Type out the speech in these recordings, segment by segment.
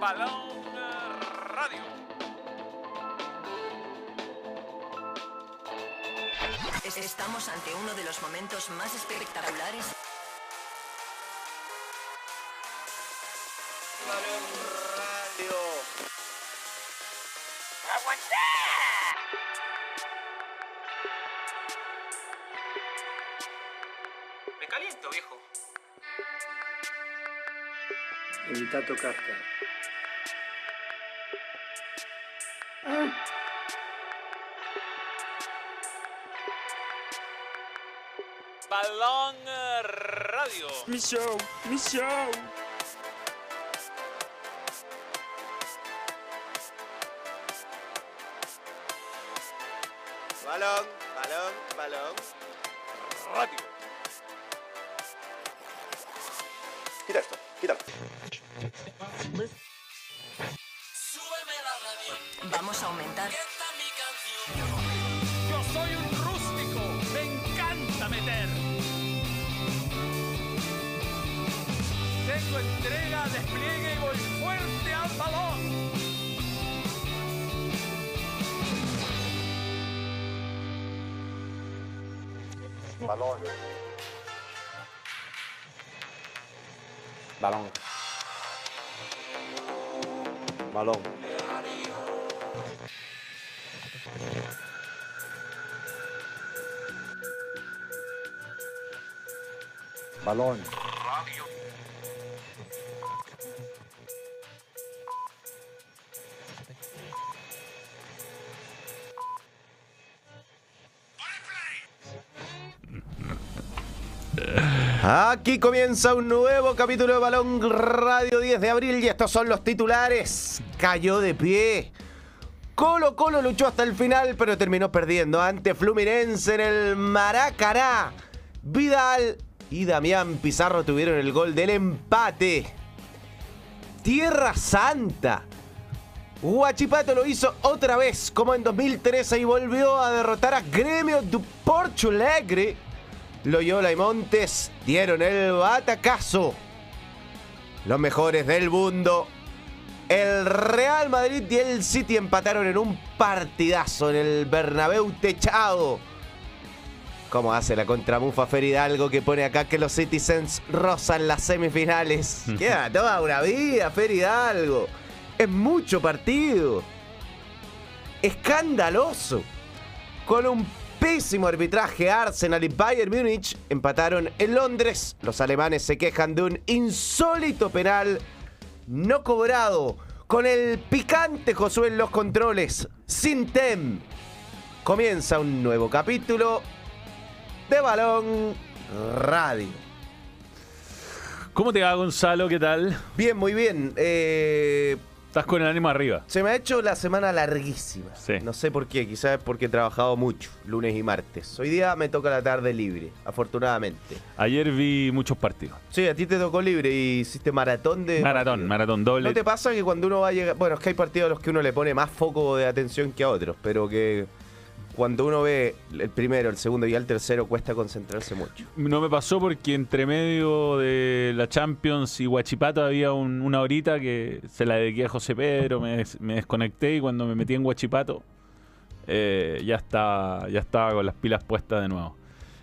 Balón Radio. Estamos ante uno de los momentos más espectaculares. Balón Radio. ¡Aguanta! Me caliento, viejo. Evita tocarte. Balón Radio. Mi show, mi show. Balón, balón, balón. Radio. Quita esto, quítalo. Vamos a aumentar. Yo soy un rústico. Me encanta meter. Tengo entrega, despliegue y voy fuerte al balón. Balón. Balón. Balón. Balón. Aquí comienza un nuevo capítulo de Balón Radio, 10 de abril, y estos son los titulares. Cayó de pie. Colo Colo luchó hasta el final, pero terminó perdiendo ante Fluminense en el Maracaná. Vidal y Damián Pizarro tuvieron el gol del empate. Tierra Santa. Huachipato lo hizo otra vez, como en 2013, y volvió a derrotar a Grêmio do Porto Alegre. Loyola y Montes dieron el batacazo. Los mejores del mundo, el Real Madrid y el City, empataron en un partidazo en el Bernabéu techado. ¿Cómo hace la contramufa Fer Hidalgo, que pone acá que los Citizens rozan las semifinales? Queda toda una vida, Fer Hidalgo. Es mucho partido. Escandaloso. Con un pésimo arbitraje, Arsenal y Bayern Múnich empataron en Londres. Los alemanes se quejan de un insólito penal no cobrado. Con el picante Josué en los controles, Sintem. Comienza un nuevo capítulo de Balón Radio. ¿Cómo te va, Gonzalo? ¿Qué tal? Bien, muy bien. Estás con el ánimo arriba. Se me ha hecho la semana larguísima. Sí. No sé por qué, quizás es porque he trabajado mucho, lunes y martes. Hoy día me toca la tarde libre, afortunadamente. Ayer vi muchos partidos. Sí, a ti te tocó libre y hiciste maratón de... Maratón doble. ¿No te pasa que cuando uno va a llegar... Bueno, es que hay partidos a los que uno le pone más foco de atención que a otros, pero que cuando uno ve el primero, el segundo y el tercero cuesta concentrarse mucho. No me pasó porque entre medio de la Champions y Huachipato había una horita que se la dediqué a José Pedro, me desconecté, y cuando me metí en Huachipato ya estaba con las pilas puestas de nuevo.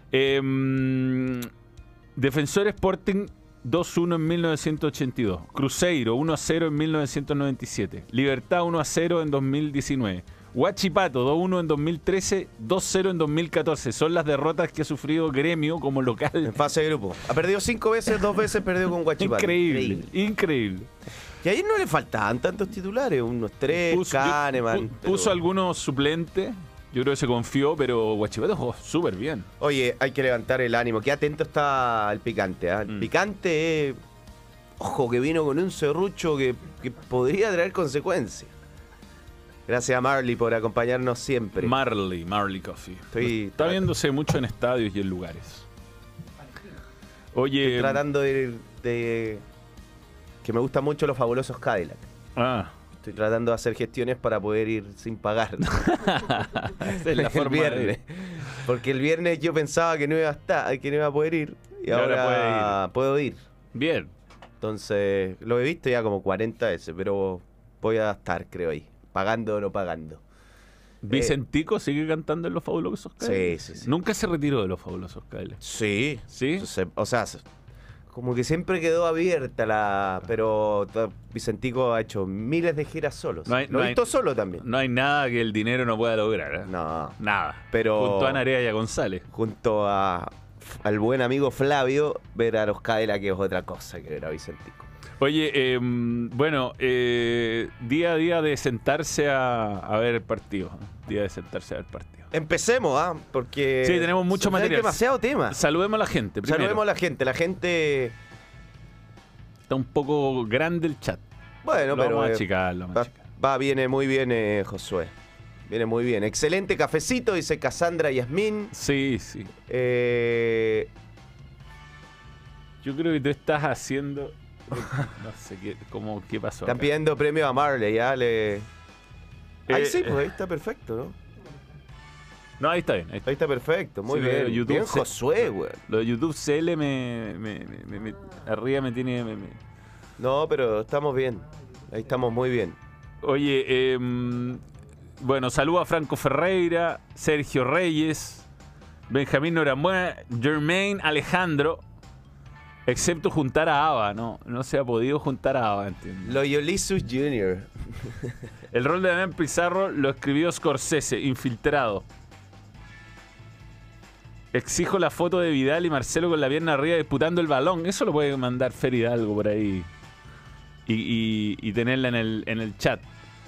Defensor Sporting 2-1 en 1982. Cruzeiro 1-0 en 1997. Libertad 1-0 en 2019. Huachipato 2-1 en 2013, 2-0 en 2014. Son las derrotas que ha sufrido Gremio como local. En fase de grupo. Ha perdido 5 veces, 2 veces perdió con Huachipato. Increíble. Y ayer no le faltaban tantos titulares, unos 3, Kahneman. Puso algunos suplentes. Yo creo que se confió, pero Huachipato jugó súper bien. Oye, hay que levantar el ánimo. Qué atento está el picante. El picante, ojo, que vino con un serrucho que podría traer consecuencias. Gracias a Marley por acompañarnos siempre. Marley Coffee. Está viéndose mucho en estadios y en lugares. Oye, estoy tratando de que me gustan mucho los fabulosos Cadillac. Estoy tratando de hacer gestiones para poder ir sin pagar. Esa es la forma el viernes. Porque el viernes yo pensaba que no iba a poder ir. Y ahora puedo ir. Bien. Entonces, lo he visto ya como 40 veces, pero voy a estar, creo, ahí, pagando o no pagando. ¿Vicentico sigue cantando en Los Fabulosos Cadillacs? Sí. Nunca se retiró de Los Fabulosos Cadillacs. Sí. ¿Sí? O sea, como que siempre quedó abierta pero Vicentico ha hecho miles de giras solos. Lo he visto solo también. No hay nada que el dinero no pueda lograr, ¿eh? No. Nada. Pero junto a Narea y a González. Junto al buen amigo Flavio, ver a los Cadillacs es otra cosa que ver a Vicentico. Oye, día a día de sentarse a ver el partido. Día de sentarse a ver el partido. Empecemos, porque sí, tenemos mucho material. Hay demasiado tema. Saludemos a la gente primero. Saludemos a la gente. La gente está un poco grande el chat. Bueno, pero vamos a achicarlo. Viene muy bien, Josué. Viene muy bien. Excelente cafecito, dice Cassandra Yasmín. Sí. Yo creo que tú estás haciendo... No sé qué pasó. Están acá. pidiendo premio a Marley, ya le... Ahí sí, pues ahí está perfecto, ¿no? No, ahí está bien. Ahí está perfecto, muy bien. YouTube bien, Josué, güey. Lo de YouTube CL arriba me tiene... No, pero estamos bien. Ahí estamos muy bien. Oye, bueno, saludo a Franco Ferreira, Sergio Reyes, Benjamín Norambuena, Germain Alejandro. Excepto juntar a Ava, ¿no? No se ha podido juntar a Ava, entiendo. Loyolisus Jr. El rol de Damián Pizarro lo escribió Scorsese, infiltrado. Exijo la foto de Vidal y Marcelo con la pierna arriba disputando el balón. Eso lo puede mandar Fer Hidalgo por ahí. Y tenerla en el chat.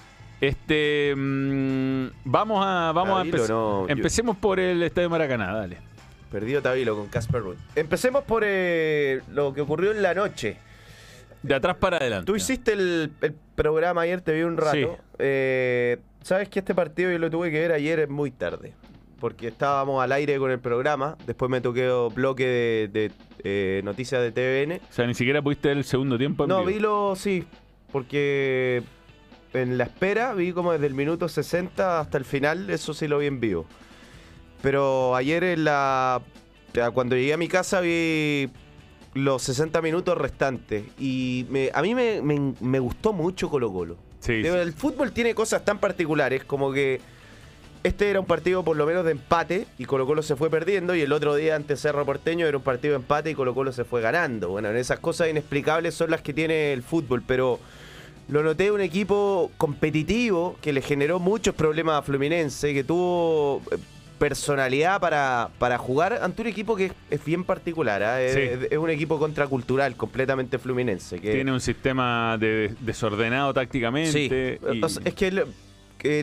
Vamos a empezar. No, empecemos por el Estadio Maracaná, dale. Perdido Tabilo con Casper Ruud. Empecemos por lo que ocurrió en la noche. De atrás para adelante. Tú hiciste el programa ayer, te vi un rato. Sí. Sabes que este partido yo lo tuve que ver ayer muy tarde. Porque estábamos al aire con el programa. Después me toqué bloque de noticias de TVN. O sea, ni siquiera pudiste ver el segundo tiempo en vivo. Sí. Porque en la espera vi como desde el minuto 60 hasta el final. Eso sí lo vi en vivo. Pero ayer cuando llegué a mi casa vi los 60 minutos restantes. Y a mí me gustó mucho Colo-Colo. Sí. El fútbol tiene cosas tan particulares como que este era un partido por lo menos de empate y Colo-Colo se fue perdiendo, y el otro día ante Cerro Porteño era un partido de empate y Colo-Colo se fue ganando. Bueno, esas cosas inexplicables son las que tiene el fútbol, pero lo noté un equipo competitivo que le generó muchos problemas a Fluminense, que tuvo personalidad para jugar ante un equipo que es bien particular, ¿eh? Sí. Es un equipo contracultural completamente Fluminense. Que tiene un sistema desordenado tácticamente. Sí, es que en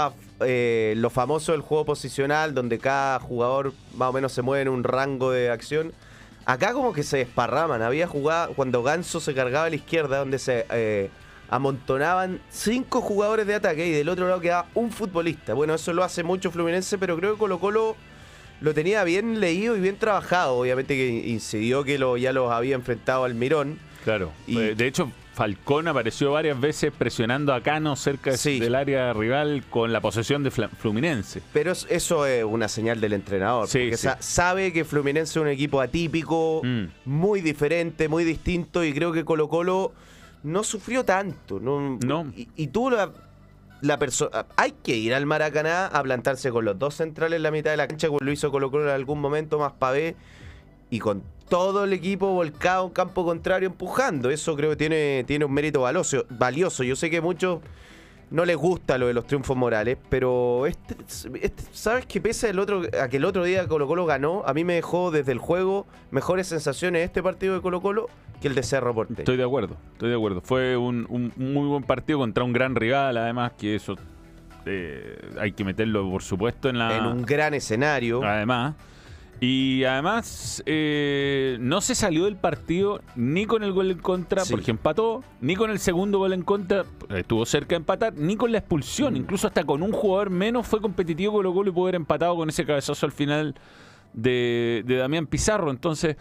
lo famoso del juego posicional, donde cada jugador más o menos se mueve en un rango de acción, acá como que se desparraman. Había jugado cuando Ganso se cargaba a la izquierda, donde se amontonaban 5 jugadores de ataque y del otro lado quedaba un futbolista. Bueno, eso lo hace mucho Fluminense, pero creo que Colo-Colo lo tenía bien leído y bien trabajado. Obviamente que incidió que ya los había enfrentado al Mirón. Claro. Y de hecho, Falcón apareció varias veces presionando a Cano cerca del área rival con la posesión de Fluminense. Pero eso es una señal del entrenador. Sí, porque sí. Sabe que Fluminense es un equipo atípico, muy diferente, muy distinto, y creo que Colo-Colo no sufrió tanto. No. Y tuvo la persona. Hay que ir al Maracaná a plantarse con los dos centrales en la mitad de la cancha, como lo hizo Colo-Colo en algún momento, más Pavé, y con todo el equipo volcado en campo contrario empujando. Eso creo que tiene un mérito valioso. Yo sé que a muchos no les gusta lo de los triunfos morales, pero ¿sabes qué? Pese a que el otro día Colo-Colo ganó, a mí me dejó desde el juego mejores sensaciones este partido de Colo-Colo que el de Cerro Porteño. Estoy de acuerdo. Fue un muy buen partido contra un gran rival, además, que eso hay que meterlo, por supuesto, en un gran escenario. Además. Y además no se salió del partido ni con el gol en contra, porque empató, ni con el segundo gol en contra, estuvo cerca de empatar, ni con la expulsión. Incluso hasta con un jugador menos fue competitivo Colo-Colo y pudo haber empatado con ese cabezazo al final de Damián Pizarro. Entonces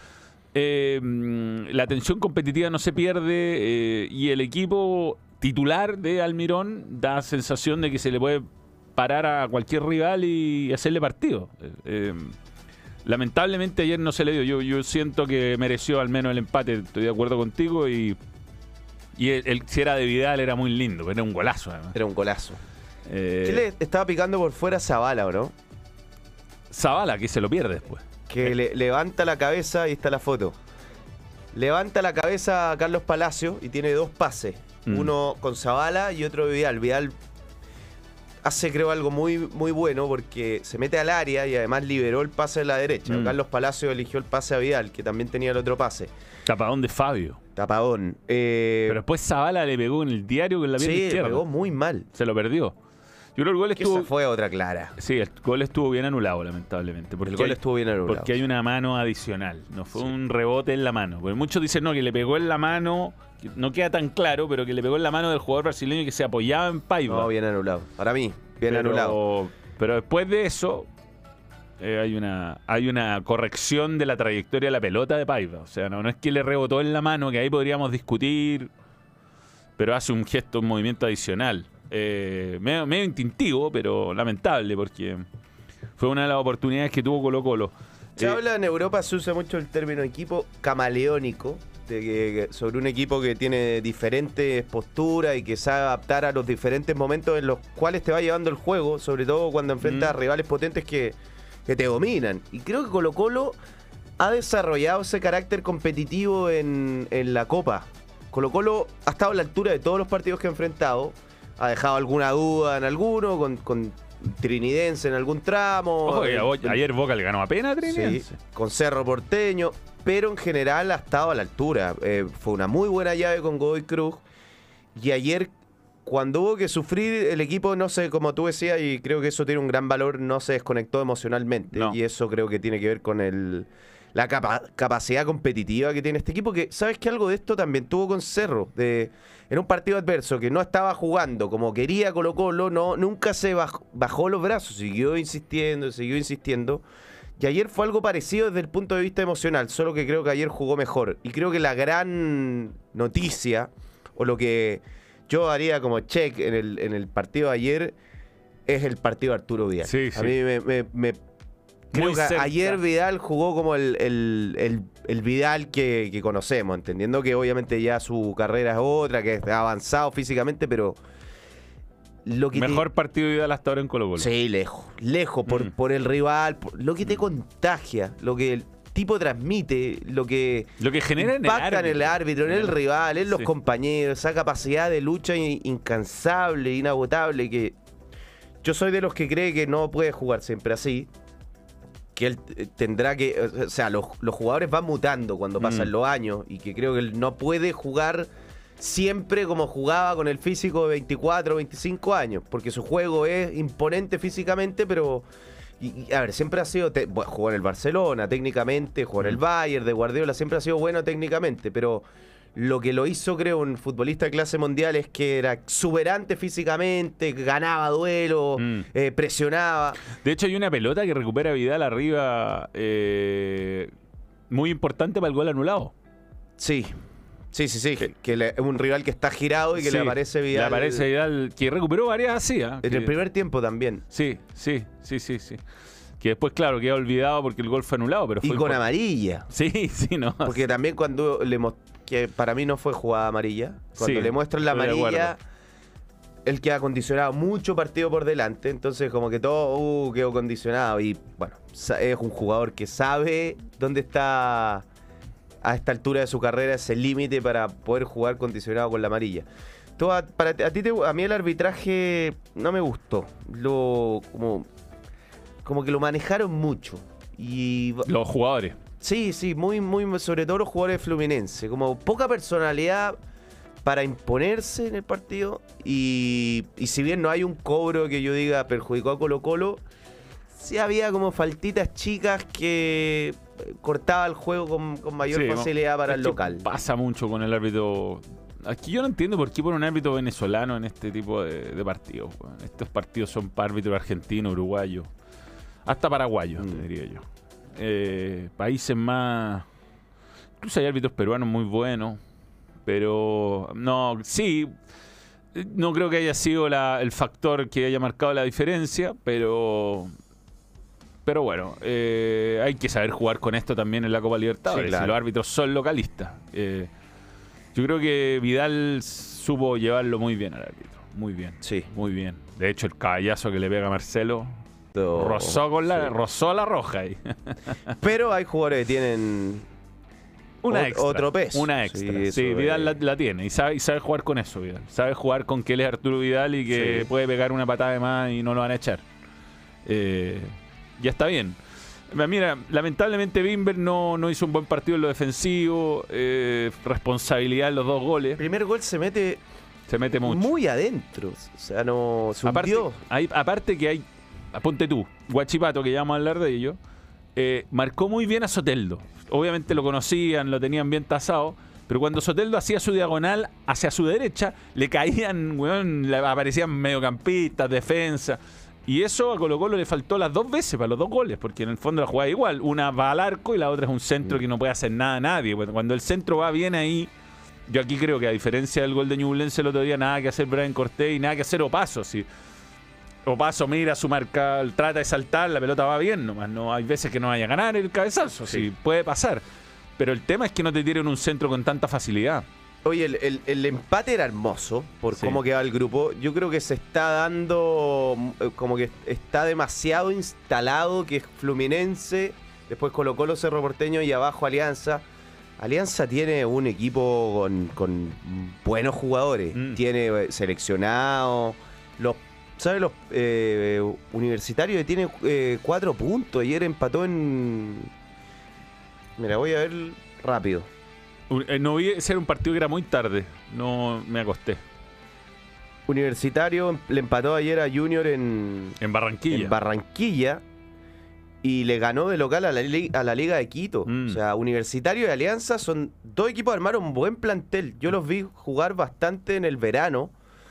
la tensión competitiva no se pierde, y el equipo titular de Almirón da sensación de que se le puede parar a cualquier rival y hacerle partido. Lamentablemente ayer no se le dio. Yo siento que mereció al menos el empate. Estoy de acuerdo contigo. Y si era de Vidal era muy lindo. Era un golazo, además. Era un golazo. Chile estaba picando por fuera a Zabala, ¿o no? Zabala, que se lo pierde después. Que levanta la cabeza, ahí está la foto. Levanta la cabeza a Carlos Palacio y tiene 2 pases. Uno con Zabala y otro de Vidal. Vidal hace, creo, algo muy, muy bueno porque se mete al área y además liberó el pase de la derecha. Carlos Palacio eligió el pase a Vidal, que también tenía el otro pase. Tapadón de Fabio. Tapadón. Pero después Zabala le pegó en el diario con la pierna izquierda. Sí, le pegó muy mal. Se lo perdió. Yo creo que el gol estuvo... Esa fue otra clara. Sí, el gol estuvo bien anulado, lamentablemente. El gol estuvo bien anulado. Porque hay una mano adicional. No fue un rebote en la mano. Porque muchos dicen, no, que le pegó en la mano... Que no queda tan claro, pero que le pegó en la mano del jugador brasileño que se apoyaba en Paiva. No, bien anulado. Para mí, bien anulado. Pero después de eso... hay una corrección de la trayectoria de la pelota de Paiva. O sea, no es que le rebotó en la mano, que ahí podríamos discutir, pero hace un gesto, un movimiento adicional. Medio instintivo, pero lamentable, porque fue una de las oportunidades que tuvo Colo-Colo. Se habla en Europa, se usa mucho el término equipo camaleónico, sobre un equipo que tiene diferentes posturas y que sabe adaptar a los diferentes momentos en los cuales te va llevando el juego, sobre todo cuando enfrentas a rivales potentes que te dominan. Y creo que Colo-Colo ha desarrollado ese carácter competitivo en la Copa. Colo-Colo ha estado a la altura de todos los partidos que ha enfrentado. Ha dejado alguna duda en alguno, con Trinidense en algún tramo. Ojo, ayer Boca le ganó apenas a Trinidense. Sí, con Cerro Porteño. Pero en general ha estado a la altura. Fue una muy buena llave con Godoy Cruz. Y ayer, cuando hubo que sufrir, el equipo, no sé, como tú decías, y creo que eso tiene un gran valor, no se desconectó emocionalmente. No. Y eso creo que tiene que ver con la capacidad competitiva que tiene este equipo, que sabes que algo de esto también tuvo con Cerro, en un partido adverso que no estaba jugando como quería Colo-Colo, nunca se bajó los brazos, siguió insistiendo, y ayer fue algo parecido desde el punto de vista emocional, solo que creo que ayer jugó mejor, y creo que la gran noticia, o lo que yo haría como check en el partido de ayer, es el partido de Arturo Vidal. Sí, sí. A mí me creo Muy que cerca. ayer Vidal jugó como el Vidal que conocemos, entendiendo que obviamente ya su carrera es otra, que ha avanzado físicamente, pero lo que Mejor partido de Vidal hasta ahora en Colo-Colo. Sí, lejos, por el rival, por lo que te contagia, lo que el tipo transmite, lo que genera impacta en el árbitro, en el rival, en los Sí. compañeros, esa capacidad de lucha incansable, inagotable, que yo soy de los que cree que no puede jugar siempre así, que él tendrá que, o sea, los jugadores van mutando cuando pasan los años, y que creo que él no puede jugar siempre como jugaba con el físico de 24 o 25 años, porque su juego es imponente físicamente, pero a ver, siempre ha sido, jugó en el Barcelona técnicamente, jugó en el Bayern de Guardiola, siempre ha sido bueno técnicamente, pero lo que lo hizo, creo, un futbolista de clase mundial es que era exuberante físicamente, ganaba duelo, presionaba. De hecho, hay una pelota que recupera Vidal arriba muy importante para el gol anulado. Sí. Que es un rival que está girado y que Sí, le aparece Vidal. Le aparece Vidal, que recuperó varias así. En el primer tiempo también. Sí. Que después, claro, queda olvidado porque el gol fue anulado. Pero Y fue con amarilla. Sí, no. Porque también cuando que para mí no fue jugada amarilla, cuando Sí, le muestran la estoy de amarilla, acuerdo. él queda condicionado mucho partido por delante, entonces como que todo quedó condicionado. Y bueno, es un jugador que sabe dónde está a esta altura de su carrera ese límite para poder jugar condicionado con la amarilla. A mí el arbitraje no me gustó. Como que lo manejaron mucho. Y Los jugadores. sí, muy, sobre todo los jugadores de Fluminense. Como poca personalidad para imponerse en el partido. Y si bien no hay un cobro que yo diga perjudicó a Colo-Colo, sí había como faltitas chicas que cortaba el juego con mayor Sí, facilidad para es el que local. Pasa mucho con el árbitro. Aquí yo no entiendo por qué ponen un árbitro venezolano en este tipo de partidos. Weón. Estos partidos son para árbitros argentinos, uruguayos, hasta paraguayos, te diría yo. Países más... Incluso hay árbitros peruanos muy buenos, pero no, sí, no creo que haya sido el factor que haya marcado la diferencia, pero Pero bueno, hay que saber jugar con esto también en la Copa Libertadores. Sí, claro. Si los árbitros son localistas. Yo creo que Vidal supo llevarlo muy bien al árbitro. Muy bien. Sí. Muy bien. De hecho, el caballazo que le pega a Marcelo Todo- rozó la roja ahí. Pero hay jugadores que tienen otro peso. Una extra. Sí, Sí, eso Vidal es. la tiene. Y sabe jugar con eso, Vidal. Sabe jugar con que él es Arturo Vidal y que Sí. puede pegar una patada de más y no lo van a echar. Ya está bien. Mira, lamentablemente Bimber no hizo un buen partido en lo defensivo. Responsabilidad en los 2 goles. El primer gol se mete Se mete mucho. muy adentro. O sea, no se hundió. Aparte que hay, aponte tú, Guachipato, que ya vamos a hablar de ello, marcó muy bien a Soteldo. Obviamente lo conocían, lo tenían bien tasado, pero cuando Soteldo hacía su diagonal hacia su derecha, le caían, weón, le aparecían mediocampistas, defensa. Y eso a Colo-Colo le faltó las 2 veces para los 2 goles, porque en el fondo la jugada igual. Una va al arco y la otra es un centro que no puede hacer nada a nadie. Cuando el centro va bien ahí, yo aquí creo que a diferencia del gol de Ñublense el otro día, nada que hacer Brian Cortés y nada que hacer Opaso. Si Opaso mira su marca, trata de saltar, la pelota va bien nomás. No, hay veces que no vaya a ganar el cabezazo, sí, puede pasar. Pero el tema es que no te tiren un centro con tanta facilidad. Oye, el empate era hermoso por Sí. cómo quedaba el grupo. Yo creo que se está dando como que está demasiado instalado que es Fluminense, después Colo-Colo, Cerro Porteño y abajo Alianza. Alianza tiene un equipo con buenos jugadores. Tiene seleccionados. ¿Sabes? Los universitarios que tienen 4 puntos. Ayer empató en... Mira, voy a ver rápido. No vi ser un partido que era muy tarde. No me acosté. Universitario le empató ayer a Junior en En Barranquilla y le ganó de local a la Liga de Quito. O sea, Universitario y Alianza son 2 equipos que armaron un buen plantel. Yo los vi jugar bastante en el verano.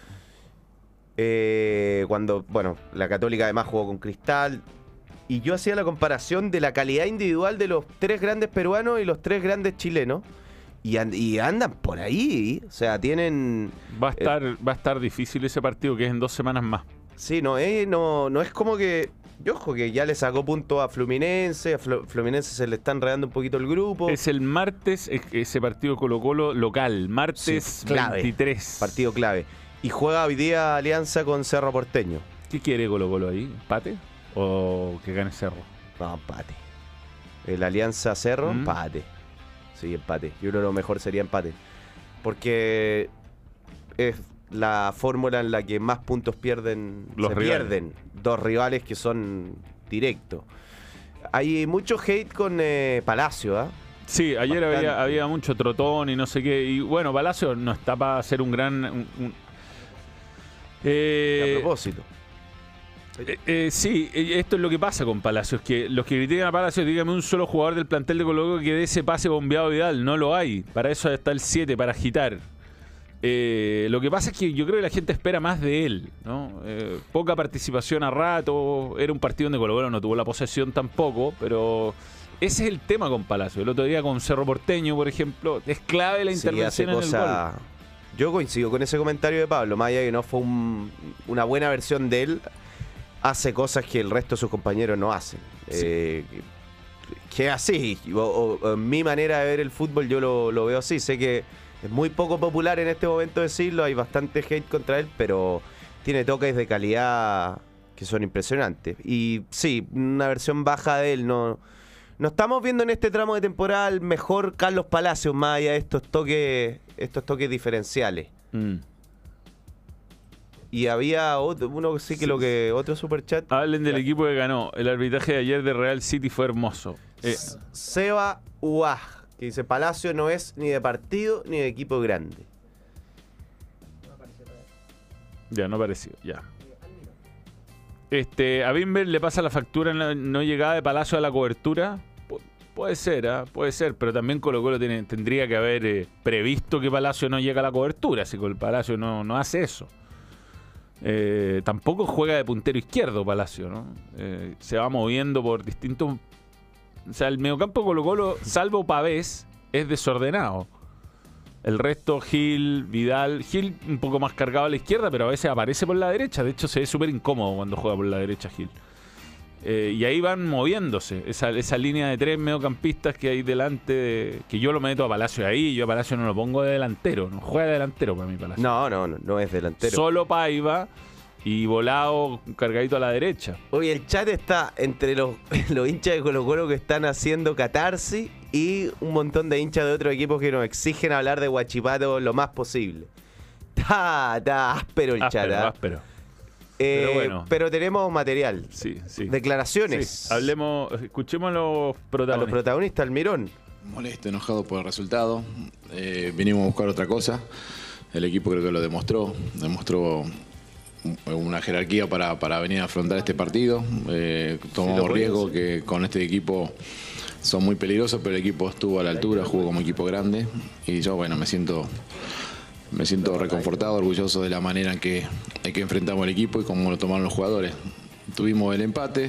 Cuando, bueno, la Católica además jugó con Cristal. Y yo hacía la comparación de la calidad individual de los 3 grandes peruanos y los 3 grandes chilenos. Y andan por ahí. O sea, tienen... Va a estar difícil ese partido, que es en 2 semanas más. Sí, no es como que... Yo ojo que ya le sacó punto a Fluminense. A Fluminense se le está enredando un poquito el grupo. Es el martes, ese partido Colo-Colo local. Martes Sí, clave. 23. Partido clave. Y juega hoy día Alianza con Cerro Porteño. ¿Qué quiere Colo-Colo ahí? ¿Empate? ¿O que gane Cerro? No, empate. El Alianza Cerro, empate. Sí, empate. Yo creo que lo mejor sería empate. Porque es la fórmula en la que más puntos pierden. Los rivales. Pierden 2 rivales que son directos. Hay mucho hate con Palacio, ¿ah? Sí, ayer Bastante. había mucho trotón y no sé qué. Y bueno, Palacio no está para hacer un gran... A propósito. Sí, esto es lo que pasa con Palacios, que los que critican a Palacios, dígame un solo jugador del plantel de Colo-Colo que dé ese pase bombeado a Vidal. No lo hay. Para eso está el 7, para agitar. Lo que pasa es que yo creo que la gente espera más de él, ¿no? Poca participación a rato. Era un partido donde Colo-Colo no tuvo la posesión tampoco, pero ese es el tema con Palacios. El otro día con Cerro Porteño, por ejemplo, es clave la intervención en el gol. Yo coincido con ese comentario de Pablo. Más allá de que no fue una buena versión de él, hace cosas que el resto de sus compañeros no hacen. Sí. Que así, o en mi manera de ver el fútbol yo lo veo así. Sé que es muy poco popular en este momento decirlo, hay bastante hate contra él, pero tiene toques de calidad que son impresionantes. Y sí, una versión baja de él. No estamos viendo en este tramo de temporada el mejor Carlos Palacios, más allá de estos toques diferenciales. Y había otro superchat. Hablen del equipo que ganó. El arbitraje de ayer de Real City fue hermoso. Seba Uaj, que dice: Palacio no es ni de partido ni de equipo grande. Ya, no pareció, ya. A Bimber le pasa la factura en la no llegada de Palacio a la cobertura. Puede ser, puede ser, pero también Colo-Colo tendría que haber previsto que Palacio no llega a la cobertura, si el Palacio no hace eso. Tampoco juega de puntero izquierdo Palacio, ¿no? Se va moviendo por distintos... O sea, el mediocampo de Colo-Colo, salvo Pavés, es desordenado. El resto, Gil, Vidal... Gil un poco más cargado a la izquierda, pero a veces aparece por la derecha. De hecho, se ve súper incómodo cuando juega por la derecha Gil. Y ahí van moviéndose. Esa línea de 3 mediocampistas que hay delante, que yo lo meto a Palacio ahí. Yo a Palacio no lo pongo de delantero. No juega de delantero para mí Palacio. No es delantero. Solo Paiva y Volado cargadito a la derecha. Hoy el chat está entre los hinchas de Colo-Colo que están haciendo catarsis y un montón de hinchas de otros equipos que nos exigen hablar de Huachipato lo más posible. Está áspero el chat. Áspero. Pero bueno. Pero tenemos material. Sí. Declaraciones. Sí. Escuchemos a los protagonistas. A los protagonistas, Almirón. Molesto, enojado por el resultado. Vinimos a buscar otra cosa. El equipo creo que lo demostró. Demostró una jerarquía para venir a afrontar este partido. Tomamos riesgo que con este equipo son muy peligrosos, pero el equipo estuvo a la altura, jugó como equipo grande. Y yo, bueno, me siento reconfortado, orgulloso de la manera en que enfrentamos el equipo y cómo lo tomaron los jugadores. Tuvimos el empate,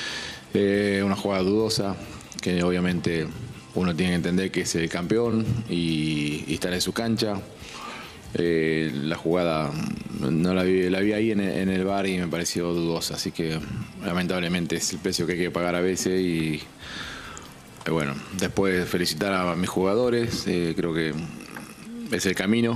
una jugada dudosa, que obviamente uno tiene que entender que es el campeón y estar en su cancha. La jugada no la vi ahí en el VAR y me pareció dudosa, así que lamentablemente es el precio que hay que pagar a veces y bueno, después felicitar a mis jugadores, creo que es el camino.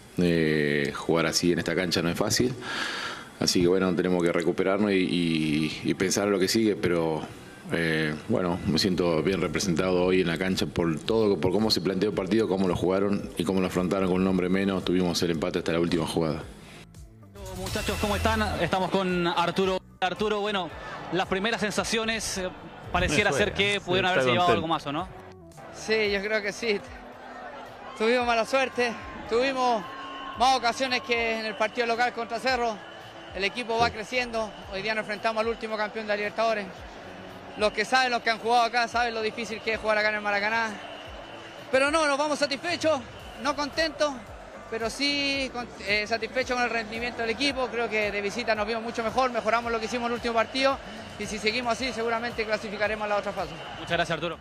Jugar así en esta cancha no es fácil, así que bueno, tenemos que recuperarnos y pensar lo que sigue, pero bueno, me siento bien representado hoy en la cancha por todo, por cómo se planteó el partido, cómo lo jugaron y cómo lo afrontaron con un hombre menos. Tuvimos el empate hasta la última jugada. Muchachos, ¿cómo están? Estamos con Arturo. Arturo, bueno, las primeras sensaciones pareciera ser que pudieron haberse llevado algo más, ¿o no? Sí, yo creo que sí. Tuvimos mala suerte, tuvimos más ocasiones que en el partido local contra Cerro. El equipo va creciendo. Hoy día nos enfrentamos al último campeón de la Libertadores. Los que saben, los que han jugado acá, saben lo difícil que es jugar acá en el Maracaná. Pero no, nos vamos satisfechos, no contentos, pero sí satisfechos con el rendimiento del equipo. Creo que de visita nos vimos mucho mejor, mejoramos lo que hicimos en el último partido y si seguimos así seguramente clasificaremos a la otra fase. Muchas gracias, Arturo.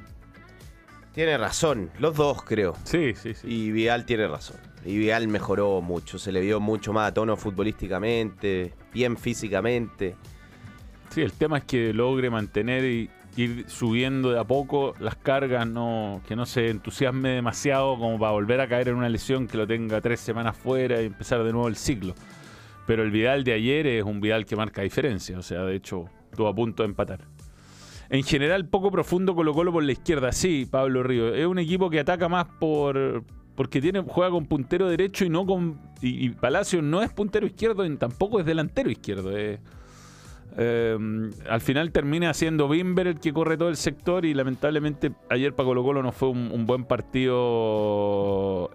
Tiene razón, los dos creo. Sí. Y Vidal tiene razón. Y Vidal mejoró mucho, se le vio mucho más a tono futbolísticamente, bien físicamente. Sí, el tema es que logre mantener y ir subiendo de a poco las cargas, que no se entusiasme demasiado como para volver a caer en una lesión que lo tenga 3 semanas fuera y empezar de nuevo el ciclo. Pero el Vidal de ayer es un Vidal que marca diferencia, o sea, de hecho, estuvo a punto de empatar. En general, poco profundo Colo-Colo por la izquierda, sí, Pablo Ríos. Es un equipo que ataca más porque juega con puntero derecho y Palacio no es puntero izquierdo y tampoco es delantero izquierdo. Al final termina siendo Bimber el que corre todo el sector y lamentablemente ayer para Colo-Colo no fue un buen partido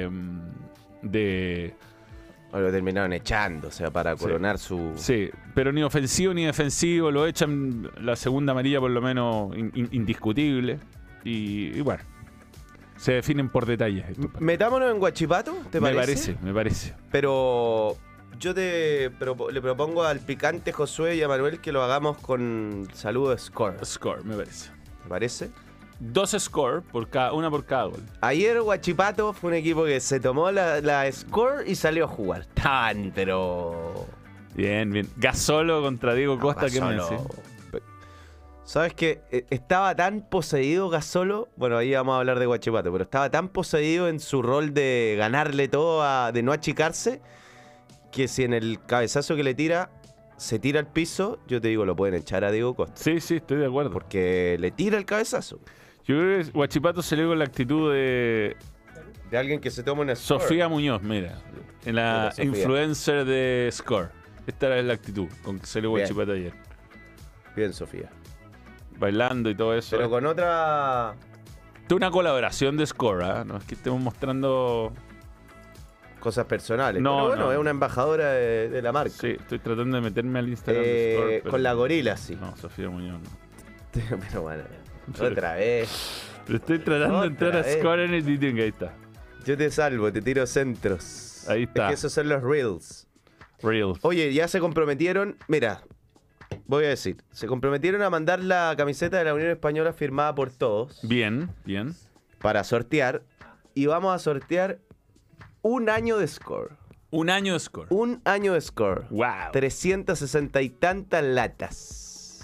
Lo terminaron echando, o sea, para coronar su... Sí, pero ni ofensivo ni defensivo, lo echan la segunda amarilla por lo menos indiscutible y bueno, se definen por detalles. Metámonos en Huachipato, ¿te parece? Me parece. Pero yo le propongo al picante Josué y a Manuel que lo hagamos con saludo score. Score, me parece. ¿Te parece? 2 score, una por cada gol. Ayer Huachipato fue un equipo que se tomó la score y salió a jugar. Pero... Bien. Gasolo contra Diego Costa, ¿qué me decís? ¿Sabes qué? Estaba tan poseído Gasolo, bueno, ahí vamos a hablar de Huachipato, pero estaba tan poseído en su rol de ganarle todo, de no achicarse, que si en el cabezazo que le tira se tira al piso, yo te digo, lo pueden echar a Diego Costa. Sí, estoy de acuerdo. Porque le tira el cabezazo. Yo creo que Huachipato se le dio con la actitud de alguien que se toma una score. Sofía Muñoz, mira. En la influencer de Score. Esta era la actitud con que se le dio Huachipato ayer. Bien, Sofía. Bailando y todo eso. Pero con otra... Esto es una colaboración de Score, ¿eh? No es que estemos mostrando... cosas personales. No, pero bueno, no. Es una embajadora de la marca. Sí, estoy tratando de meterme al Instagram de Score. Pero... con la gorila, sí. No, Sofía Muñoz no. Pero bueno, otra vez. Pero estoy tratando de entrar a Score en el sitio en que ahí está. Yo te salvo, te tiro centros. Ahí está. Es que esos son los reels. Reels. Oye, ya se comprometieron, mira, voy a decir, se comprometieron a mandar la camiseta de la Unión Española firmada por todos. Bien. Para sortear. Y vamos a sortear un año de Score. Un año de Score. Un año de Score. Wow. 360 y tantas latas.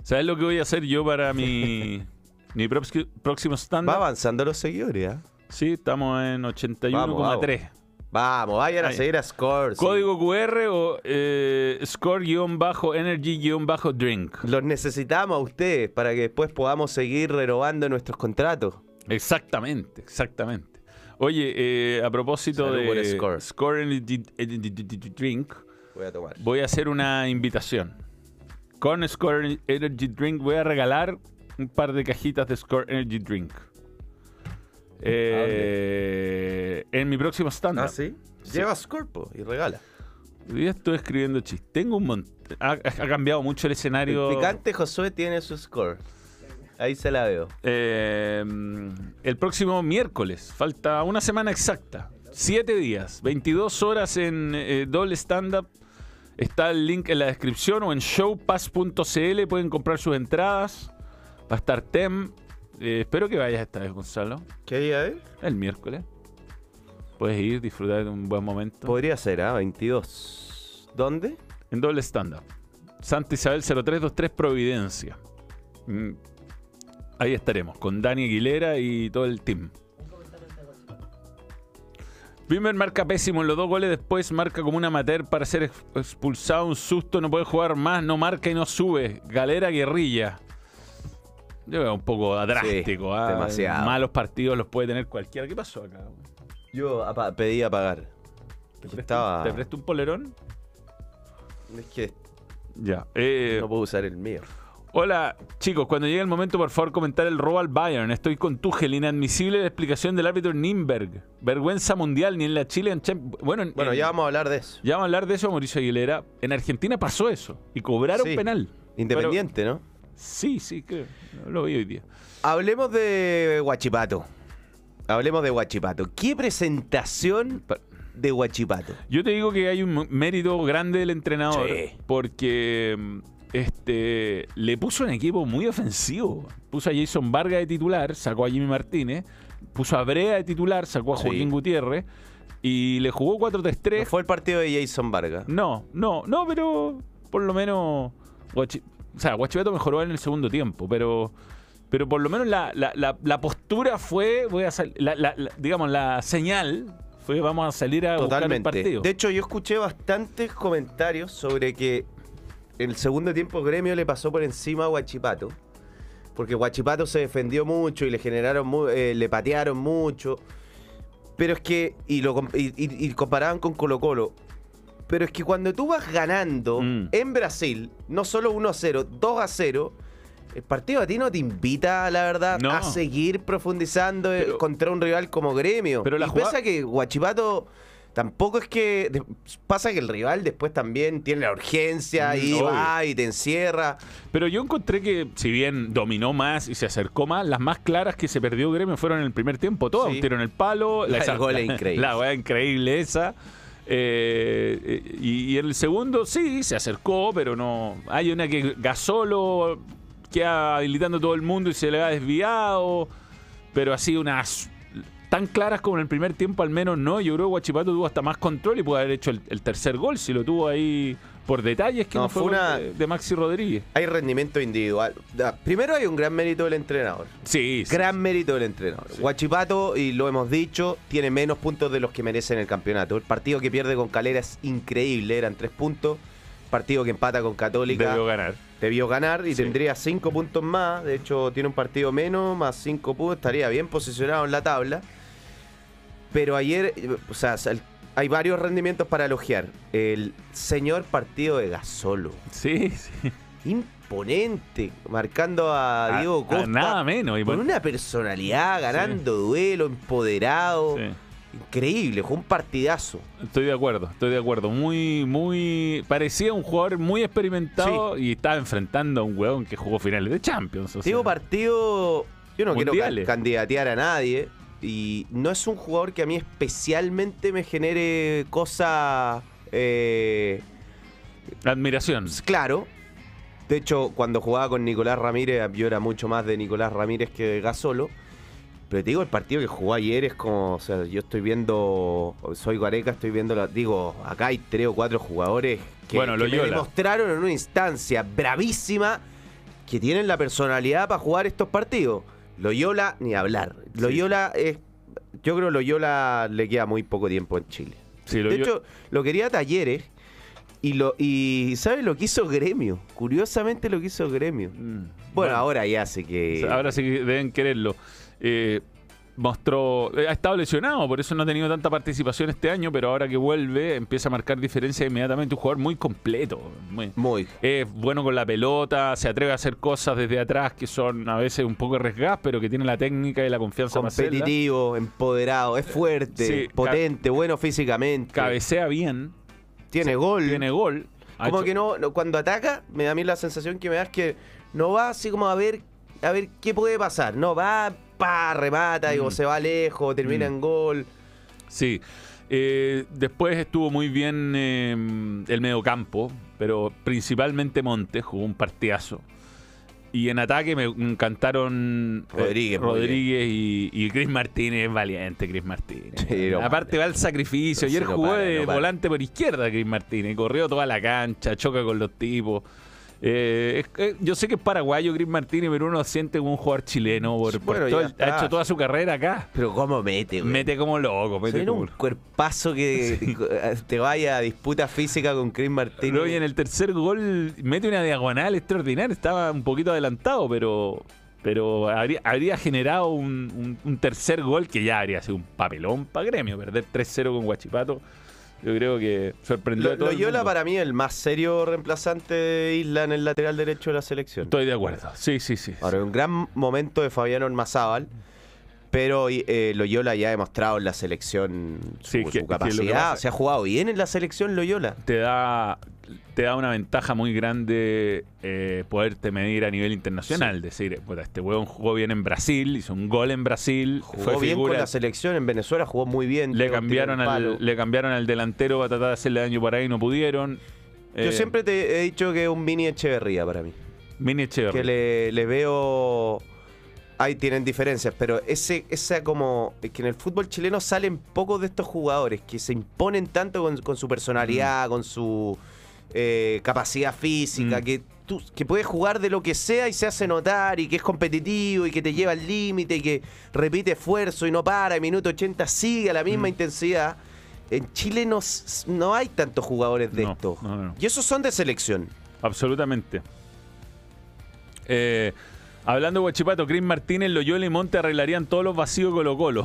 ¿Sabes lo que voy a hacer yo para mi próximo Va stand-up? avanzando los seguidores, ¿eh? Sí, estamos en 81,3. Vamos, vayan a Ahí. seguir a Score. sí. Código QR o score-energy-drink. Los necesitamos a ustedes para que después podamos seguir renovando nuestros contratos. Exactamente. Oye, a propósito Salud por de Score. Energy Drink, Voy a tomar. voy a hacer una invitación. Con Score Energy Drink voy a regalar un par de cajitas de Score Energy Drink. En mi próximo stand-up. ¿Ah, sí? Lleva Score y regala. Hoy día estoy escribiendo chistes. Tengo un montón. Ha cambiado mucho el escenario. El picante Josué tiene su Score. Ahí se la veo. El próximo miércoles. Falta una semana exacta. 7 días. 22 horas en doble stand-up. Está el link en la descripción o en showpass.cl. Pueden comprar sus entradas. Va a estar Tem. Espero que vayas esta vez, Gonzalo. ¿Qué día es? El miércoles. Puedes ir, disfrutar de un buen momento. Podría ser, 22. ¿Dónde? En doble stand-up. Santa Isabel 0323 Providencia. Ahí estaremos, con Dani Aguilera y todo el team. Wimmer marca pésimo en los 2 goles, después marca como un amateur para ser expulsado, un susto, no puede jugar más, no marca y no sube. Galera guerrilla. Yo veo un poco drástico. Sí, demasiado. Malos partidos los puede tener cualquiera. ¿Qué pasó acá? Yo pedí a pagar. ¿Te presto un polerón? Es que Ya. no puedo usar el mío. Hola, chicos. Cuando llegue el momento, por favor, comentar el robo al Bayern. Estoy con Tuchel. Inadmisible la explicación del árbitro Nimberg. Vergüenza mundial, ni en la Chile. Bueno, ya vamos a hablar de eso. Ya vamos a hablar de eso, Mauricio Aguilera. En Argentina pasó eso. Y cobraron Sí. penal. Independiente, ¿no? Sí, creo. Lo vi hoy día. Hablemos de Huachipato. ¿Qué presentación de Huachipato? Yo te digo que hay un mérito grande del entrenador. Sí. Porque le puso un equipo muy ofensivo. Puso a Jason Vargas de titular, sacó a Jimmy Martínez. Puso a Brea de titular, sacó a Joaquín Gutiérrez. Y le jugó 4-3-3. No fue el partido de Jason Vargas. No, pero por lo menos Huachipato mejoró en el segundo tiempo, pero por lo menos la postura fue, digamos, la señal fue vamos a salir a buscar el partido. De hecho, yo escuché bastantes comentarios sobre que en el segundo tiempo Gremio le pasó por encima a Huachipato, porque Huachipato se defendió mucho y le patearon mucho, pero es que y comparaban con Colo-Colo. Pero es que cuando tú vas ganando en Brasil, no solo 1-0, 2-0, el partido a ti no te invita, la verdad, a seguir profundizando contra un rival como Gremio. Pero pese a que Huachipato tampoco es que... Pasa que el rival después también tiene la urgencia y va y te encierra. Pero yo encontré que, si bien dominó más y se acercó más, las más claras que se perdió Gremio fueron en el primer tiempo. Todas, un tiro en el palo. El gol es increíble. La weá increíble esa. Y en el segundo sí, se acercó, pero no. Hay una que Gasolo queda habilitando todo el mundo y se le ha desviado. Pero así unas tan claras como en el primer tiempo al menos no. Yo creo que Huachipato tuvo hasta más control y pudo haber hecho el tercer gol si lo tuvo ahí por detalles que no fue una de Maxi Rodríguez. Hay rendimiento individual. Primero hay un gran mérito del entrenador. Sí. Gran mérito del entrenador. Sí. Huachipato, y lo hemos dicho, tiene menos puntos de los que merece en el campeonato. El partido que pierde con Calera es increíble, eran 3 puntos. Partido que empata con Católica. Debió ganar y tendría 5 puntos más. De hecho, tiene un partido menos, más 5 puntos. Estaría bien posicionado en la tabla. Pero ayer, hay varios rendimientos para elogiar. El señor partido de Gasolo. Sí. Imponente, marcando a Diego Costa. Nada menos. Con una personalidad, ganando duelo, empoderado. Sí. Increíble, fue un partidazo. Estoy de acuerdo. Muy. Parecía un jugador muy experimentado y estaba enfrentando a un huevón que jugó finales de Champions. Digo, partido. Yo no mundiales. Quiero candidatear a nadie. Y no es un jugador que a mí especialmente me genere cosa... admiración. Claro. De hecho, cuando jugaba con Nicolás Ramírez, yo era mucho más de Nicolás Ramírez que de Gasolo. Pero te digo, el partido que jugó ayer es como... yo estoy viendo... Soy Gareca, estoy viendo... acá hay 3 o 4 jugadores que me demostraron en una instancia bravísima que tienen la personalidad para jugar estos partidos. Loyola, ni hablar. Loyola es... Yo creo que Loyola le queda muy poco tiempo en Chile. Sí, de hecho, lo quería Talleres y ¿sabes lo que hizo Gremio? Curiosamente lo que hizo Gremio. Bueno, ahora ya sé que... Ahora sí que deben quererlo. Ha estado lesionado, por eso no ha tenido tanta participación este año, pero ahora que vuelve empieza a marcar diferencia inmediatamente. Un jugador muy completo. Muy. Es bueno con la pelota, se atreve a hacer cosas desde atrás que son a veces un poco arriesgadas, pero que tiene la técnica y la confianza para hacerla. Competitivo, empoderado, es fuerte, Sí, potente, bueno físicamente. Cabecea bien. Tiene gol. Tiene gol. Como que no, cuando ataca, me da a mí la sensación que me da es que no va así como a ver qué puede pasar. No, va, remata, o se va lejos, termina en gol. Sí. Después estuvo muy bien el mediocampo, pero principalmente Montes jugó un partidazo. Y en ataque me encantaron Rodríguez y Chris Martínez, valiente Chris Martínez. Sí, aparte va al sacrificio. Ayer jugó de volante por izquierda Chris Martínez, corrió toda la cancha, choca con los tipos. Yo sé que es paraguayo Chris Martínez, pero uno siente como un jugador chileno. Ha hecho toda su carrera acá. Pero ¿cómo mete, güey? Mete como loco. Tiene un cuerpazo que te vaya a disputa física con Chris Martínez. Pero, y en el tercer gol mete una diagonal extraordinaria. Estaba un poquito adelantado, pero habría generado un tercer gol que ya habría sido un papelón para Gremio. Perder 3-0 con Huachipato. Yo creo que sorprendió a todo el mundo. Loyola para mí es el más serio reemplazante de Isla en el lateral derecho de la selección. Estoy de acuerdo. Sí. Ahora, un gran momento de Fabián Ormazábal, pero Loyola ya ha demostrado en la selección su capacidad. Se ha jugado bien en la selección Loyola. Te da una ventaja muy grande poderte medir a nivel internacional. Es decir, este huevón jugó bien en Brasil, hizo un gol en Brasil. Jugó bien con la selección en Venezuela, jugó muy bien. Le cambiaron al delantero para tratar de hacerle daño por ahí, no pudieron. Yo siempre te he dicho que es un mini Echeverría para mí. Mini Echeverría. Que le veo... Ahí tienen diferencias, pero esa como... Es que en el fútbol chileno salen pocos de estos jugadores que se imponen tanto con su personalidad, con su... capacidad física, que puede jugar de lo que sea y se hace notar, y que es competitivo y que te lleva al límite y que repite esfuerzo y no para, en minuto 80 sigue a la misma intensidad. En Chile no hay tantos jugadores de esto. No. Y esos son de selección. Absolutamente. Hablando de Huachipato, Chris Martínez, Loyola y Monte arreglarían todos los vacíos de Colo-Colo.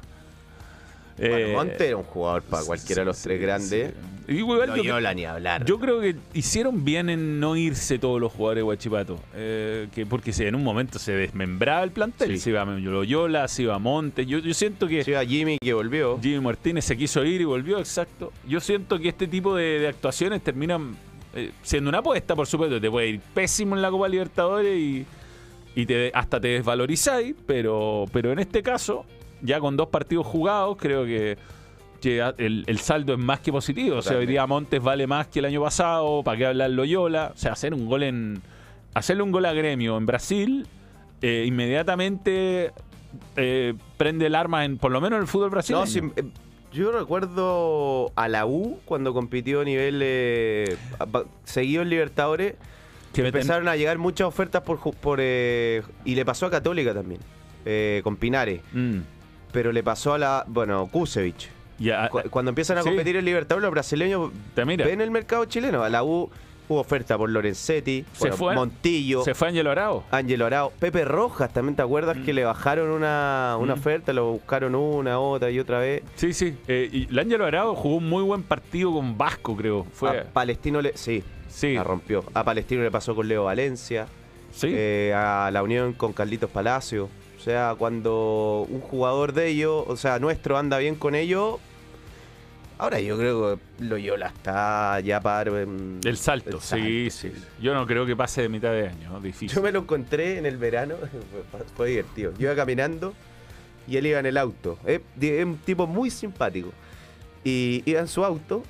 Monte era un jugador para cualquiera de los tres grandes. Sí. Igual Loyola ni hablar. Yo creo que hicieron bien en no irse todos los jugadores de Huachipato. Porque en un momento se desmembraba el plantel. Sí. Se iba Loyola, se iba Monte. Yo siento que... Se iba Jimmy, que volvió. Jimmy Martínez se quiso ir y volvió, exacto. Yo siento que este tipo de actuaciones terminan siendo una apuesta, por supuesto. Te puede ir pésimo en la Copa Libertadores y hasta te desvalorizáis, pero en este caso, ya con 2 partidos jugados, creo que el saldo es más que positivo. O sea, hoy día Montes vale más que el año pasado. ¿Para qué hablar Loyola? O sea, hacerle un gol a Gremio en Brasil, inmediatamente prende el arma por lo menos en el fútbol brasileño. No, yo recuerdo a la U cuando compitió a nivel seguido en Libertadores. Que empezaron a llegar muchas ofertas y le pasó a Católica también, con Pinares. Pero le pasó a Kusevich. Cuando empiezan a competir en Libertadores, los brasileños ven el mercado chileno. A la U hubo oferta por Lorenzetti, Montillo. Se fue Ángelo Arao. Pepe Rojas, también te acuerdas que le bajaron una oferta, lo buscaron otra y otra vez. Sí. Y el Ángelo Arao jugó un muy buen partido con Vasco, creo. A Palestino Sí, la rompió. A Palestino le pasó con Leo Valencia. Sí. A la Unión con Carlitos Palacio. O sea, cuando un jugador de ellos, nuestro, anda bien con ellos. Ahora yo creo que Loyola está ya para... El salto, sí. Yo no creo que pase de mitad de año, difícil. Yo me lo encontré en el verano, fue divertido. Yo iba caminando y él iba en el auto. Es un tipo muy simpático. Y iba en su auto.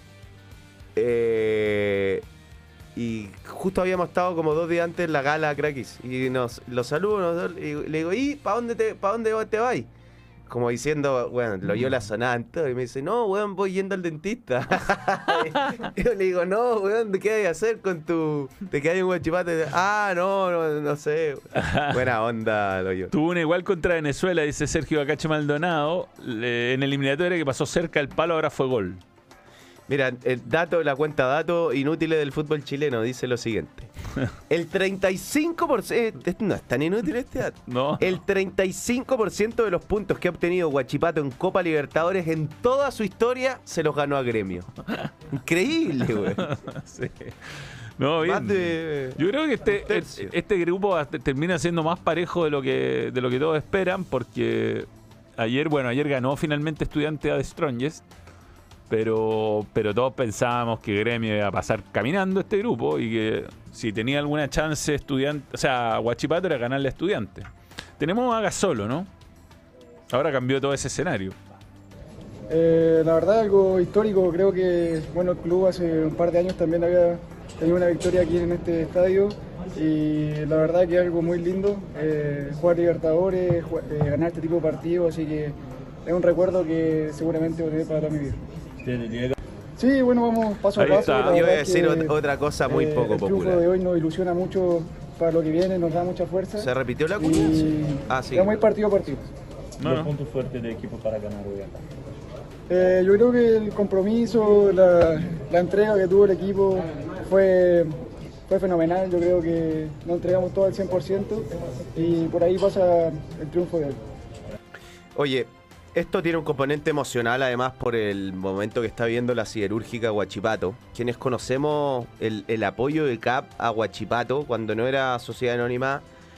Y justo habíamos estado como 2 días antes en la gala Craquis. Y lo saludo y le digo, ¿y para dónde te vas? como diciendo, bueno, Loyola sonando, y me dice, no, weón, voy yendo al dentista. Y yo le digo, no, weón, ¿qué hay que hacer con tu... ¿Te quedas en Huachipato? No sé. Buena onda, Loyola. Tuvo una igual contra Venezuela, dice Sergio Acache Maldonado. En el eliminatorio que pasó cerca del palo, ahora fue gol. Mira, la cuenta datos inútiles del fútbol chileno dice lo siguiente. El 35%, no es tan inútil este dato. No. El 35% de los puntos que ha obtenido Huachipato en Copa Libertadores en toda su historia se los ganó a Gremio. Increíble, güey. Sí. No, bien. Yo creo que este grupo termina siendo más parejo de lo que todos esperan, porque ayer ganó finalmente Estudiantes a The Strongest. Pero todos pensábamos que Gremio iba a pasar caminando este grupo y que si tenía alguna chance Huachipato era ganarle a Estudiantes. Tenemos a Gasolo, ¿no? Ahora cambió todo ese escenario. La verdad, algo histórico. Creo que el club hace un par de años también había tenido una victoria aquí en este estadio y la verdad que es algo muy lindo. Jugar Libertadores, ganar este tipo de partidos, así que es un recuerdo que seguramente voy a tener para toda mi vida. Sí, vamos paso a paso. Yo voy a decir otra cosa muy poco popular. El triunfo de hoy nos ilusiona mucho para lo que viene, nos da mucha fuerza. ¿Se repitió la cuña? Sí. Vamos a ir partido a partido. Los puntos fuertes del equipo para ganar hoy. Yo creo que el compromiso, la entrega que tuvo el equipo fue fenomenal. Yo creo que nos entregamos todo al 100% y por ahí pasa el triunfo de hoy. Oye, esto tiene un componente emocional, además, por el momento que está viviendo la siderúrgica Huachipato. Quienes conocemos el apoyo de CAP a Huachipato cuando no era sociedad anónima,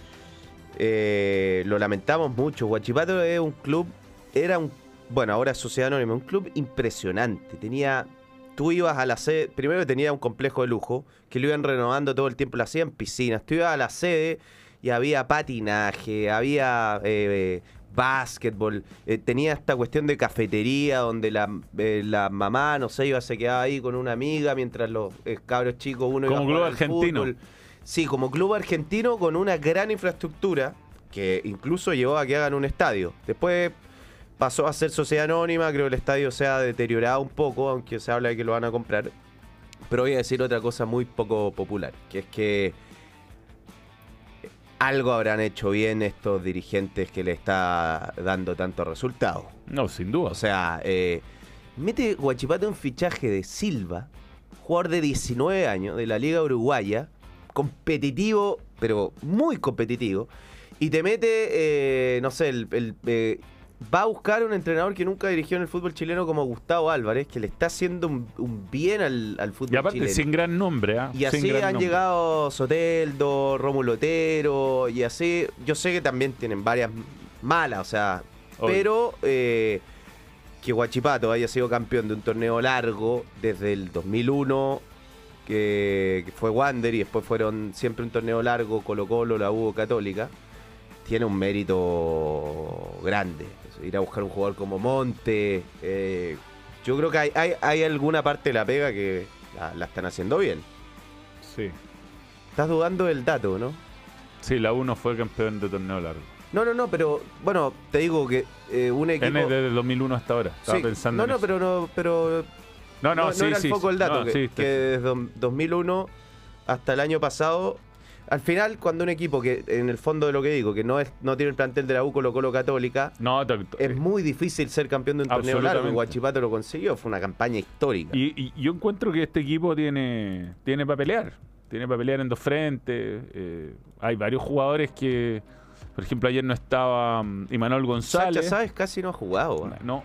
lo lamentamos mucho. Huachipato es un club, ahora es sociedad anónima, un club impresionante. Tú ibas a la sede, primero tenía un complejo de lujo, que lo iban renovando todo el tiempo, lo hacían piscinas. Tú ibas a la sede y había patinaje, había... básquetbol, tenía esta cuestión de cafetería donde la mamá, se quedaba ahí con una amiga mientras los cabros chicos uno iba a jugar al argentino. Fútbol. Sí, como club argentino con una gran infraestructura que incluso llevó a que hagan un estadio. Después pasó a ser sociedad anónima, creo que el estadio se ha deteriorado un poco, aunque se habla de que lo van a comprar. Pero voy a decir otra cosa muy poco popular, que es que algo habrán hecho bien estos dirigentes que le está dando tantos resultados. No, sin duda. O sea, mete Huachipato un fichaje de Silva, jugador de 19 años de la Liga Uruguaya, competitivo, pero muy competitivo, y te mete, va a buscar un entrenador que nunca dirigió en el fútbol chileno como Gustavo Álvarez, que le está haciendo un bien al fútbol chileno. Y aparte chileno. Sin gran nombre, Y así han llegado Soteldo, Rómulo Otero, y así, yo sé que también tienen varias malas, pero que Huachipato haya sido campeón de un torneo largo desde el 2001, que fue Wander, y después fueron siempre un torneo largo, Colo-Colo, la U, Católica, tiene un mérito grande. Ir a buscar un jugador como Monte, yo creo que hay alguna parte de la pega que la están haciendo bien. Sí. Estás dudando del dato, ¿no? Sí, la U no fue campeón de torneo largo. No, pero bueno, te digo que un equipo... Desde el 2001 hasta ahora, estaba pensando en eso. No era el foco del dato, que desde 2001 hasta el año pasado... Al final, cuando un equipo que, en el fondo de lo que digo, que no tiene el plantel de la U, Colo-Colo, Católica, es muy difícil ser campeón de un torneo largo. Huachipato lo consiguió, fue una campaña histórica. Y yo encuentro que este equipo tiene para pelear. Tiene para pelear en dos frentes. Hay varios jugadores que, por ejemplo, ayer no estaba Imanol González. Sacha, ¿sabes? Casi no ha jugado. No.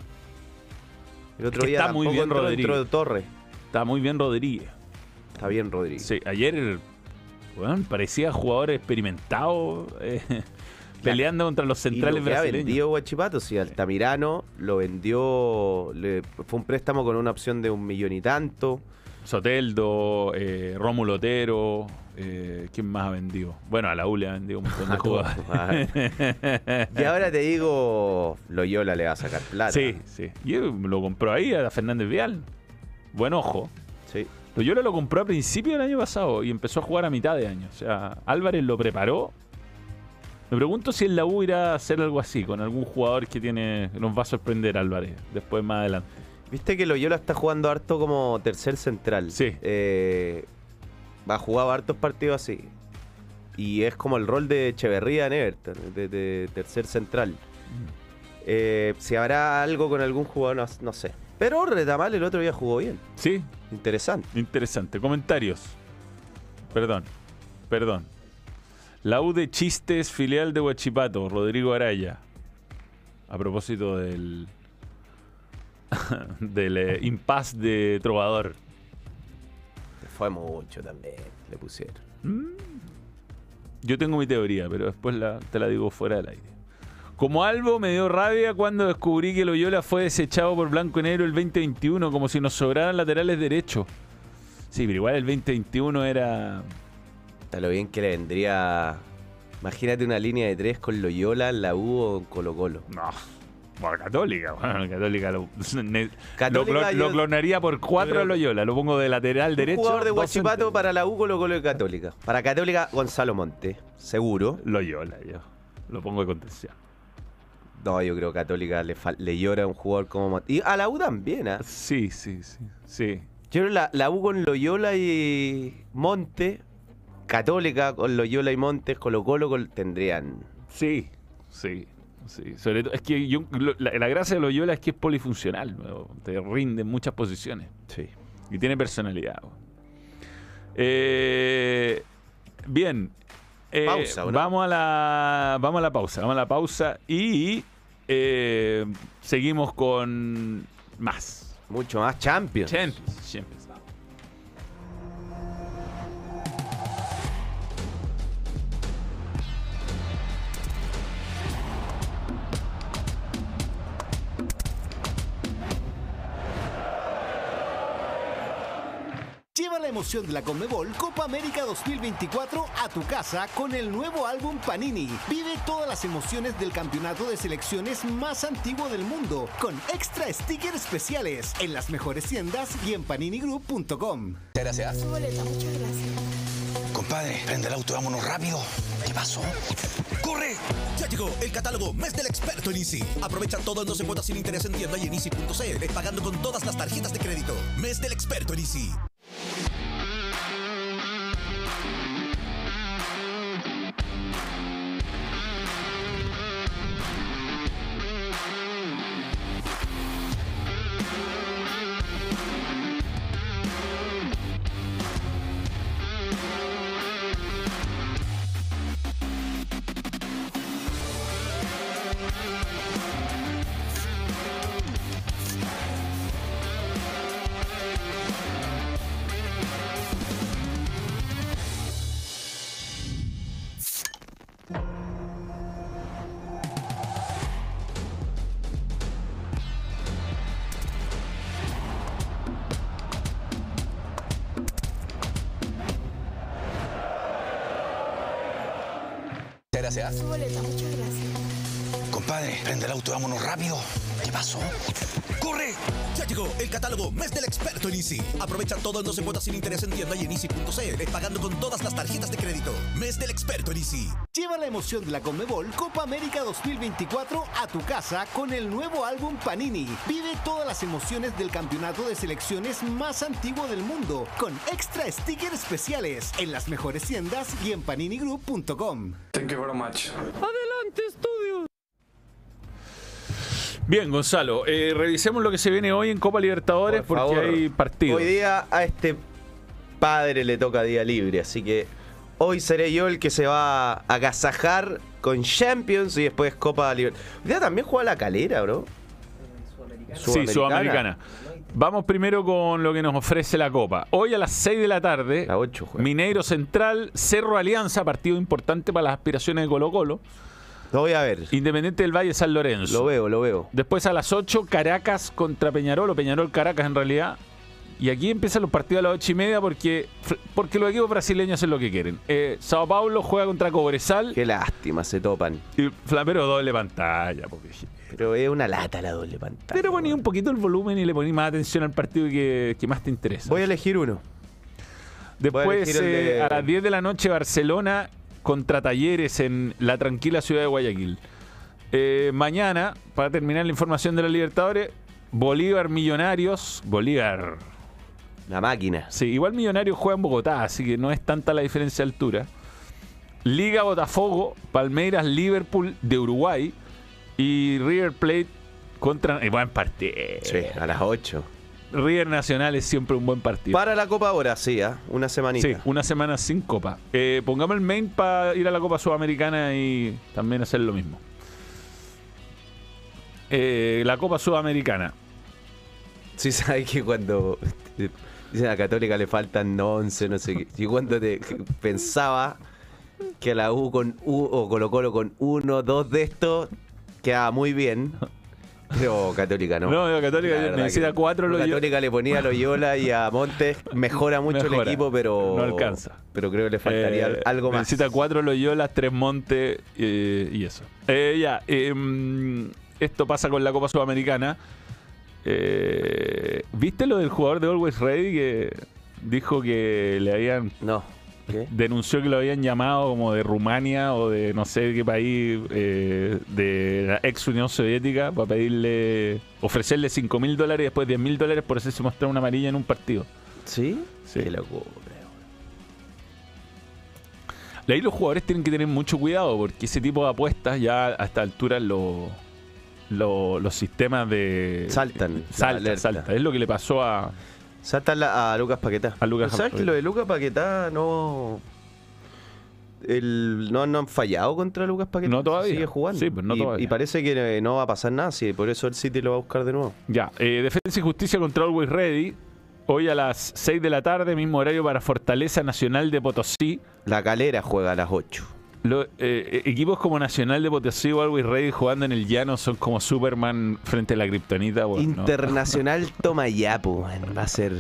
El otro día está muy bien Rodríguez. De Torres. Está muy bien Rodríguez. Está bien Rodríguez. Sí, ayer... Bueno, parecía jugador experimentado peleando contra los centrales brasileños. Ha vendido Huachipato, sí, Altamirano lo vendió, fue un préstamo con una opción de 1 millón y tanto. Soteldo, Rómulo Otero, ¿quién más ha vendido? Bueno, a la U le ha vendido un montón de jugadores. Y ahora te digo, Loyola le va a sacar plata. Sí. Y lo compró ahí a Fernández Vial. Buen ojo. Sí. Loyola lo compró a principio del año pasado y empezó a jugar a mitad de año. O sea, Álvarez lo preparó Me pregunto si en la U irá a hacer algo así, con algún jugador que nos va a sorprender Álvarez, después más adelante. Viste que Loyola está jugando harto como tercer central. Sí. Va a jugar hartos partidos así. Y es como el rol de Echeverría en Everton, de tercer central. Si habrá algo con algún jugador, no sé. Pero Retamal el otro día jugó bien. Sí. Interesante. Comentarios. Perdón. La U de Chistes, filial de Huachipato, Rodrigo Araya. A propósito del impasse de Trovador. Fue mucho también, le pusieron. Yo tengo mi teoría, pero después te la digo fuera del aire. Como Albo me dio rabia cuando descubrí que Loyola fue desechado por Blanco y Negro el 2021, como si nos sobraran laterales derechos. Sí, pero igual el 2021 era... Está lo bien que le vendría... Imagínate una línea de 3 con Loyola, la U o Colo-Colo. No, bueno, Católica. Bueno, Católica lo yo... clonaría por 4 a Loyola. Lo pongo de lateral derecho. Un jugador de Huachipato para la U, Colo-Colo y Católica. Para Católica, Gonzalo Monte. Seguro. Loyola, yo. Lo pongo de contención. No, yo creo que Católica le llora a un jugador como Monte. Y a la U también, ¿ah? Sí. Yo creo la U con Loyola y Monte... Católica con Loyola y Montes, Colo-Colo tendrían. Sí. Sobre todo, es que la gracia de Loyola es que es polifuncional, ¿no? Te rinde en muchas posiciones. Sí. Y tiene personalidad. Bien. Pausa, ¿no? Vamos a la pausa y seguimos con más. Mucho más Champions. Lleva la emoción de la Conmebol Copa América 2024 a tu casa con el nuevo álbum Panini. Vive todas las emociones del campeonato de selecciones más antiguo del mundo con extra stickers especiales en las mejores tiendas y en paninigroup.com. Muchas gracias. Su boleta, muchas gracias. Compadre, prende el auto, vámonos rápido. ¿Qué pasó? ¡Corre! Ya llegó el catálogo Mes del Experto en Easy. Aprovecha todo en 12 cuotas sin interés en tienda y en easy.cl, pagando con todas las tarjetas de crédito. Mes del Experto en Easy. Gracias. Su boleta, muchas gracias. Compadre, prende el auto, vámonos rápido. ¿Qué pasó? ¡Corre! Ya llegó el catálogo Mes del Experto en Easy. Aprovecha todo en 12 cuotas sin interés en tienda y en easy.cl, pagando con todas las tarjetas de crédito. Mes del Experto en Easy. Lleva la emoción de la Conmebol Copa América 2024 a tu casa con el nuevo álbum Panini. Vive todas las emociones del campeonato de selecciones más antiguo del mundo con extra stickers especiales en las mejores tiendas y en paninigroup.com. Thank you very much. Adelante, estudios. Bien, Gonzalo, revisemos lo que se viene hoy en Copa Libertadores Por porque favor. hay partidos. Hoy día a este padre le toca día libre, así que hoy seré yo el que se va a agasajar con Champions y después Copa Libertadores. Hoy día también juega la Calera, bro. Sí, Sudamericana. Vamos primero con lo que nos ofrece la Copa. Hoy a las 6 de la tarde, a 8 juega. Mineiro Central, Cerro Alianza, partido importante para las aspiraciones de Colo-Colo. Lo voy a ver. Independiente del Valle San Lorenzo. Lo veo. Después a las 8, Caracas contra Peñarol, o Peñarol-Caracas en realidad. Y aquí empiezan los partidos a las 8:30 porque los equipos brasileños hacen lo que quieren. Sao Paulo juega contra Cobresal. Qué lástima, se topan. Y Flamero doble pantalla. Pero es una lata la doble pantalla. Pero poní un poquito el volumen y le poní más atención al partido que más te interesa. Voy a elegir uno. Después, a las 10 de la noche, Barcelona contra Talleres en la tranquila ciudad de Guayaquil. Mañana, para terminar la información de la Libertadores, Bolívar Millonarios. Bolívar. La máquina. Sí, igual Millonarios juega en Bogotá, así que no es tanta la diferencia de altura. Liga Botafogo, Palmeiras Liverpool de Uruguay y River Plate contra... buen partido. Sí, a las 8. River Nacional es siempre un buen partido. Para la Copa ahora, sí, una semanita. Sí, una semana sin Copa. Pongamos el main para ir a la Copa Sudamericana y también hacer lo mismo. La Copa Sudamericana. Sí, sabes que cuando dicen a Católica le faltan 11, no sé qué. Y cuando pensaba que a la U con U o Colo-Colo con 1, 2 de estos quedaba muy bien. Pero Católica no. No, Católica necesita 4. Católica le ponía a Loyola y a Montes. Mejora mucho el equipo, pero no alcanza. Pero creo que le faltaría algo más. Necesita 4 Loyola, 3 Montes y eso. Esto pasa con la Copa Sudamericana. ¿Viste lo del jugador de Always Ready que dijo que le habían... No. ¿Qué? Denunció que lo habían llamado como de Rumania o de no sé qué país de la ex Unión Soviética para ofrecerle $5.000 y después $10.000 por hacerse mostrar una amarilla en un partido? ¿Sí? Sí. Qué locura. Ahí los jugadores tienen que tener mucho cuidado porque ese tipo de apuestas ya a esta altura los sistemas de... Saltan. Es lo que le pasó a... Saltan a Lucas Paquetá. ¿Sabes que lo de Lucas Paquetá no han fallado contra Lucas Paquetá? No todavía. Sigue jugando. Sí, pues no todavía. Y parece que no va a pasar nada, sí, por eso el City lo va a buscar de nuevo. Ya, Defensa y Justicia contra Always Ready. Hoy a las 6 de la tarde, mismo horario para Fortaleza Nacional de Potosí. La Calera juega a las 8. Equipos como Nacional de Potosí o Always Ready jugando en el llano son como Superman frente a la kriptonita. Bueno, Internacional Tomayapo va a ser...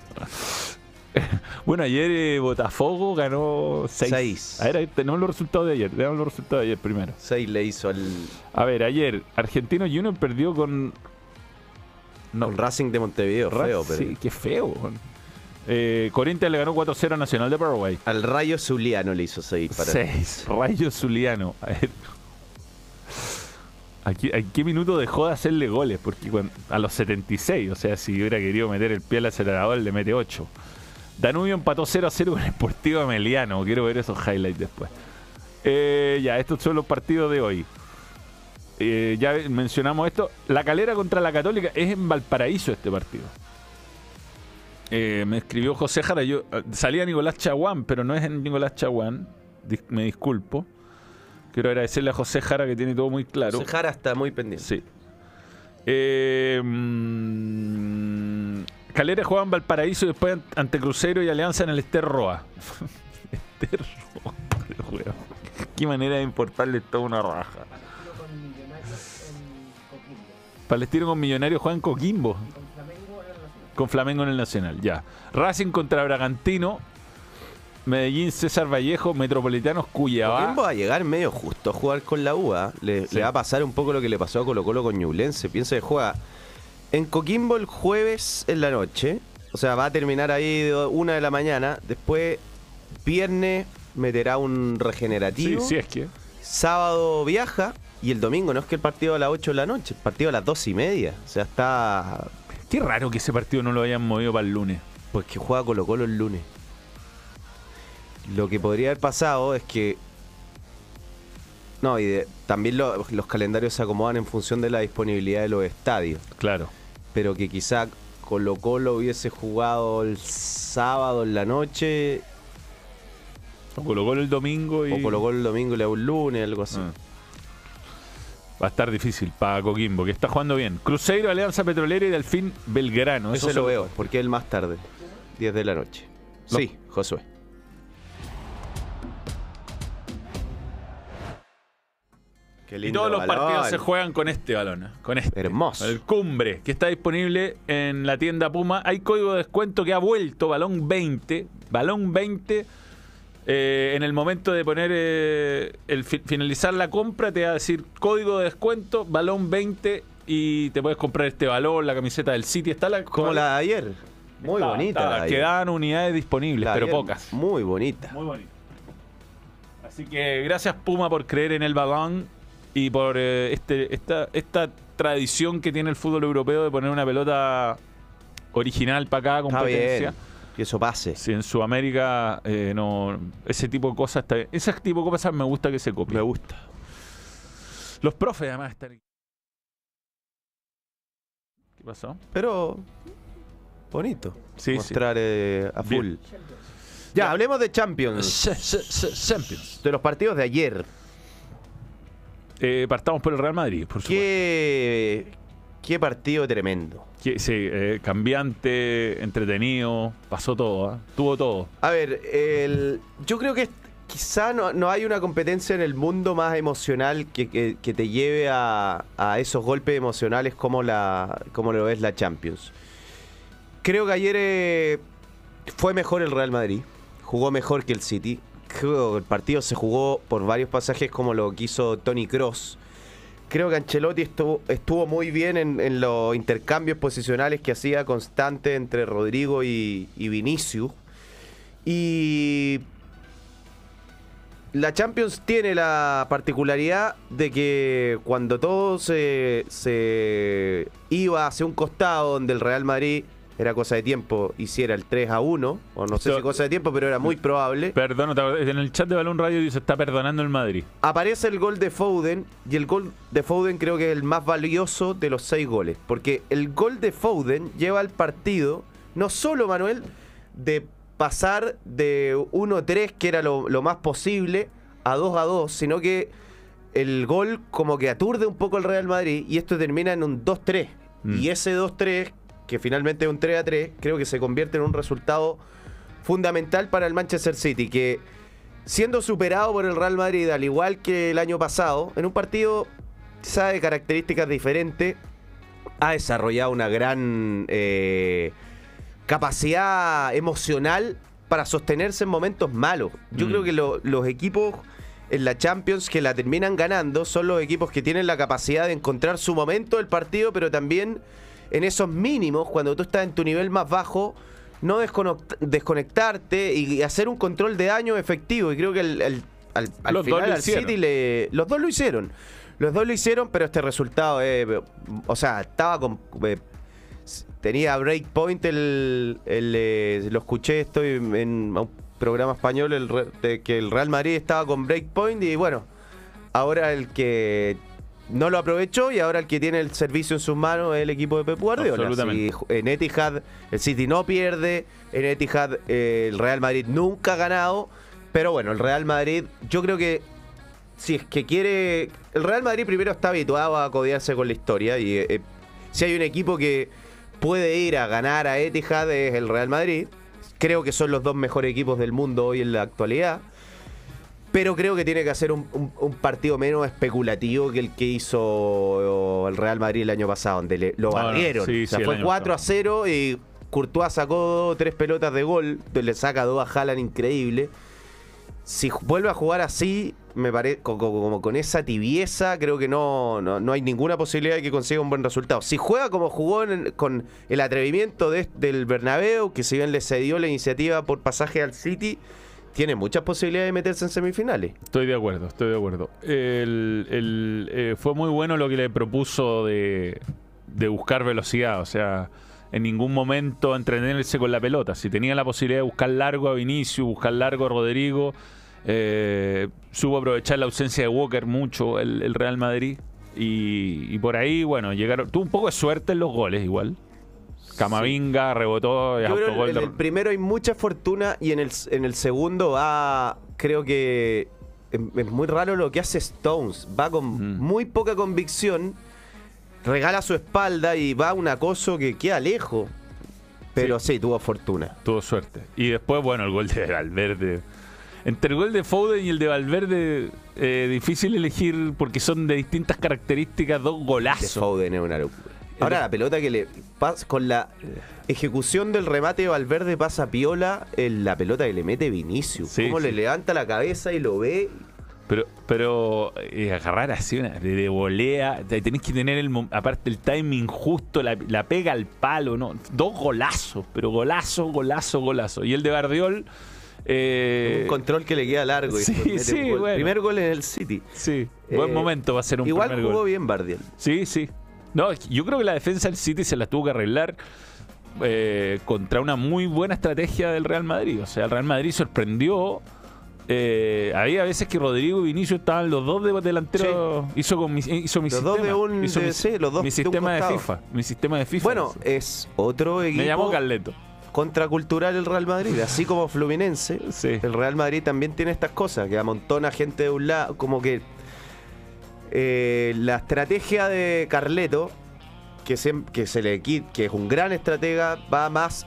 Bueno, ayer Botafogo ganó 6. A ver, tenemos los resultados de ayer. Veamos los resultados de ayer primero. 6 le hizo al... A ver, ayer Argentino Junior perdió con... Con Racing de Montevideo. Feo, pero... Sí, qué feo. Corinthians le ganó 4-0 a Nacional de Paraguay. Al Rayo Zuliano le hizo 6 para 6. Rayo Zuliano. A ver. ¿A qué minuto dejó de hacerle goles? Porque a los 76, o sea, si hubiera querido meter el pie al acelerador, le mete 8. Danubio empató 0-0 con el Sportivo Ameliano. Quiero ver esos highlights después. Ya, estos son los partidos de hoy. Ya mencionamos esto. La Calera contra la Católica. Es en Valparaíso este partido. Me escribió José Jara. Salía Nicolás Chaguán, pero no es en Nicolás Chaguán. Me disculpo. Quiero agradecerle a José Jara que tiene todo muy claro. José Jara está muy pendiente. Sí. Calera juega en Valparaíso y después ante Cruzeiro y Alianza en el Ester Roa. Ester Roa. Qué manera de importarle toda una raja. Palestino con Millonarios juega en Coquimbo. Con Flamengo en el Nacional, ya. Racing contra Bragantino. Medellín, César Vallejo, Metropolitanos, Cuyabá. Coquimbo va a llegar medio justo a jugar con la UA. Le va a pasar un poco lo que le pasó a Colo-Colo con Ñublense. Piensa que juega en Coquimbo el jueves en la noche. O sea, va a terminar ahí de 1 de la mañana. Después, viernes, meterá un regenerativo. Sí, es que. Sábado viaja. Y el domingo no es que el partido a las 8 de la noche. El partido a las 2:30. O sea, está... Qué raro que ese partido no lo hayan movido para el lunes. Pues que juega Colo-Colo el lunes. Lo que podría haber pasado es que... No, y también los calendarios se acomodan en función de la disponibilidad de los estadios. Claro. Pero que quizá Colo-Colo hubiese jugado el sábado en la noche. O Colo-Colo el domingo O Colo-Colo el domingo y le da un lunes, algo así. Va a estar difícil para Coquimbo, que está jugando bien. Cruzeiro, Alianza Petrolera y Delfín Belgrano. Eso lo veo, porque es el más tarde. 10 de la noche. Sí, Josué. Qué lindo y todos los balón. partidos se juegan con este balón. Con este. Hermoso. El Cumbre, que está disponible en la tienda Puma. Hay código de descuento que ha vuelto, balón 20. Balón 20. En el momento de poner finalizar la compra, te va a decir código de descuento, balón 20, y te puedes comprar este balón, la camiseta del City. Está como la de ayer. Muy bonita. Quedaban unidades disponibles, pero pocas. Muy bonita. Muy bonita. Así que gracias Puma por creer en el balón y por esta tradición que tiene el fútbol europeo de poner una pelota original para cada competencia. Está bien. Que eso pase. Sí, en Sudamérica no, ese tipo de cosas está bien. Ese tipo de cosas me gusta que se copien. Me gusta. Los profes además están... ¿Qué pasó? Pero bonito. Sí, mostrar a full. Bien. Ya, hablemos de Champions. Champions. De los partidos de ayer. Partamos por el Real Madrid, por supuesto. Qué partido tremendo. Sí, cambiante, entretenido, pasó todo, tuvo todo. A ver, yo creo que quizá no hay una competencia en el mundo más emocional que te lleve a esos golpes emocionales como lo es la Champions. Creo que ayer fue mejor el Real Madrid, jugó mejor que el City. Creo que el partido se jugó por varios pasajes como lo quiso Toni Kroos. Creo que Ancelotti estuvo muy bien en los intercambios posicionales que hacía constante entre Rodrigo y Vinicius. Y la Champions tiene la particularidad de que cuando todo se iba hacia un costado donde el Real Madrid era cosa de tiempo, hiciera el 3-1, o no sé si cosa de tiempo, pero era muy probable. Perdón, en el chat de Balón Radio dice está perdonando el Madrid. Aparece el gol de Foden, y el gol de Foden creo que es el más valioso de los 6 goles, porque el gol de Foden lleva al partido, no solo, Manuel, de pasar de 1-3, que era lo más posible, a 2-2, sino que el gol como que aturde un poco al Real Madrid, y esto termina en un 2-3. Y ese 2-3, que finalmente es un 3-3, creo que se convierte en un resultado fundamental para el Manchester City, que siendo superado por el Real Madrid, al igual que el año pasado, en un partido quizá de características diferentes, ha desarrollado una gran capacidad emocional para sostenerse en momentos malos. Yo creo que los equipos en la Champions que la terminan ganando son los equipos que tienen la capacidad de encontrar su momento del partido, pero también en esos mínimos, cuando tú estás en tu nivel más bajo, no desconectarte y hacer un control de daño efectivo. Y creo que al final al City los dos lo hicieron. Los dos lo hicieron, pero este resultado, o sea, estaba con... tenía breakpoint, lo escuché, estoy en un programa español, que el Real Madrid estaba con breakpoint y bueno, ahora el que... no lo aprovechó y ahora el que tiene el servicio en sus manos es el equipo de Pep Guardiola. Absolutamente. En Etihad el City no pierde, en Etihad el Real Madrid nunca ha ganado, pero bueno, el Real Madrid, yo creo que si es que quiere... El Real Madrid primero está habituado a codearse con la historia y si hay un equipo que puede ir a ganar a Etihad es el Real Madrid. Creo que son los dos mejores equipos del mundo hoy en la actualidad. Pero creo que tiene que hacer un partido menos especulativo que el que hizo el Real Madrid el año pasado, donde lo barrieron. Sí, o sea, sí, fue 4-0 y Courtois sacó 3 pelotas de gol, le saca 2 a Haaland, increíble. Si vuelve a jugar así, me parece como con esa tibieza, creo que no hay ninguna posibilidad de que consiga un buen resultado. Si juega como jugó con el atrevimiento del Bernabéu, que si bien le cedió la iniciativa por pasaje al City, tiene muchas posibilidades de meterse en semifinales. Estoy de acuerdo. Fue muy bueno lo que le propuso de buscar velocidad, o sea, en ningún momento entretenerse con la pelota. Si tenía la posibilidad de buscar largo a Vinicius, buscar largo a Rodrigo, supo aprovechar la ausencia de Walker mucho el Real Madrid. Y por ahí, bueno, tuvo un poco de suerte en los goles igual. Camavinga rebotó. Yo creo que en el primero hay mucha fortuna y en el segundo creo que es muy raro lo que hace Stones. Va con muy poca convicción, regala su espalda y va a un acoso que queda lejos. Pero sí, tuvo fortuna. Tuvo suerte. Y después, bueno, el gol de Valverde. Entre el gol de Foden y el de Valverde, difícil elegir porque son de distintas características, 2 golazos. De Foden es una locura. Ahora la pelota que le pasa, con la ejecución del remate de Valverde pasa piola, la pelota que le mete Vinicius. Sí, cómo le levanta la cabeza y lo ve. Pero agarrar así de volea, tenés que tener aparte el timing justo, la pega al palo, ¿no? 2 golazos, pero golazo. Y el de Guardiola, Un control que le queda largo. Y Sí, sí, un gol. bueno. Primer gol en el City. Sí, buen momento va a ser un igual primer jugó gol. bien Bardiel. Sí, sí. No, yo creo que la defensa del City se la tuvo que arreglar contra una muy buena estrategia del Real Madrid. O sea, el Real Madrid sorprendió. Había veces que Rodrigo y Vinicius estaban los dos delanteros. Sí. Hizo mi los sistema. Dos de un, hizo los dos mi sistema de FIFA. Mi sistema de FIFA. Bueno, es otro equipo. Me llamó Carleto. Contracultural el Real Madrid, así como Fluminense. Sí. El Real Madrid también tiene estas cosas, que amontona gente de un lado, como que la estrategia de Carleto, que es un gran estratega, va más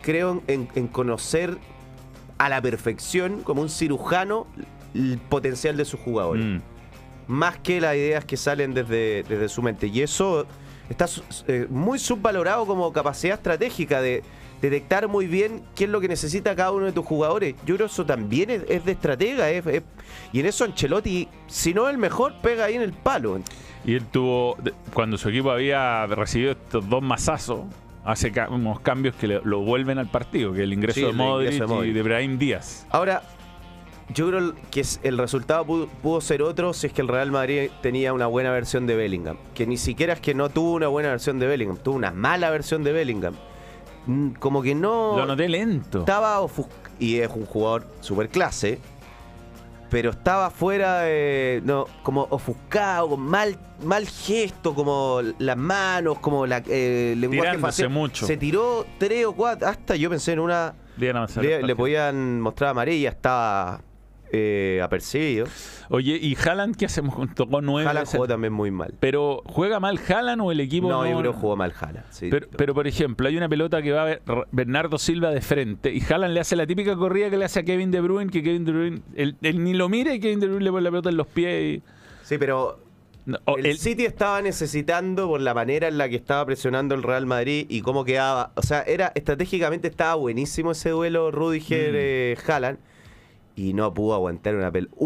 en conocer a la perfección, como un cirujano, el potencial de sus jugadores. Más que las ideas que salen desde su mente. Y eso está muy subvalorado como capacidad estratégica de detectar muy bien qué es lo que necesita cada uno de tus jugadores. Yo creo que eso también es de estratega. Y en eso Ancelotti, si no el mejor, pega ahí en el palo. Y él tuvo, cuando su equipo había recibido estos dos mazazos, hace unos cambios que lo vuelven al partido, que el ingreso de Modric y de Brahim Díaz. Ahora, yo creo que el resultado pudo ser otro si es que el Real Madrid tenía una buena versión de Bellingham. Que ni siquiera es que no tuvo una buena versión de Bellingham, tuvo una mala versión de Bellingham. Como que no... Lo noté lento. Estaba y es un jugador super clase, pero estaba fuera de... No, como ofuscado, con mal gesto, como las manos, como el lenguaje facial. Mucho. Se tiró 3 o 4, hasta yo pensé en una... Le podían mostrar amarilla, estaba apercibido. Oye, ¿y Haaland qué hacemos? Tocó 9. Haaland jugó también muy mal. ¿Pero juega mal Haaland o el equipo no? Yo creo que jugó mal Haaland. Sí, pero, por ejemplo, hay una pelota que va a Bernardo Silva de frente y Haaland le hace la típica corrida que le hace a Kevin De Bruyne, que Kevin De Bruyne él ni lo mira y Kevin De Bruyne le pone la pelota en los pies. Sí, pero... el City estaba necesitando, por la manera en la que estaba presionando el Real Madrid y cómo quedaba, o sea, estratégicamente estaba buenísimo ese duelo Rüdiger-Haaland y no pudo aguantar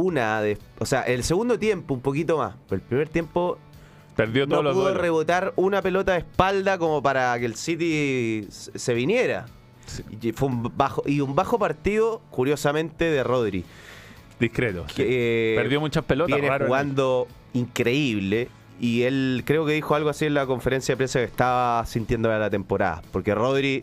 o sea, el segundo tiempo un poquito más, pero el primer tiempo perdió todos los pudo duelos. rebotar una pelota de espalda como para que el City se viniera. Sí. Y fue un bajo partido, curiosamente, de Rodri. Discreto. Perdió muchas pelotas. Viene jugando increíble. Y él creo que dijo algo así en la conferencia de prensa que estaba sintiendo la temporada. Porque Rodri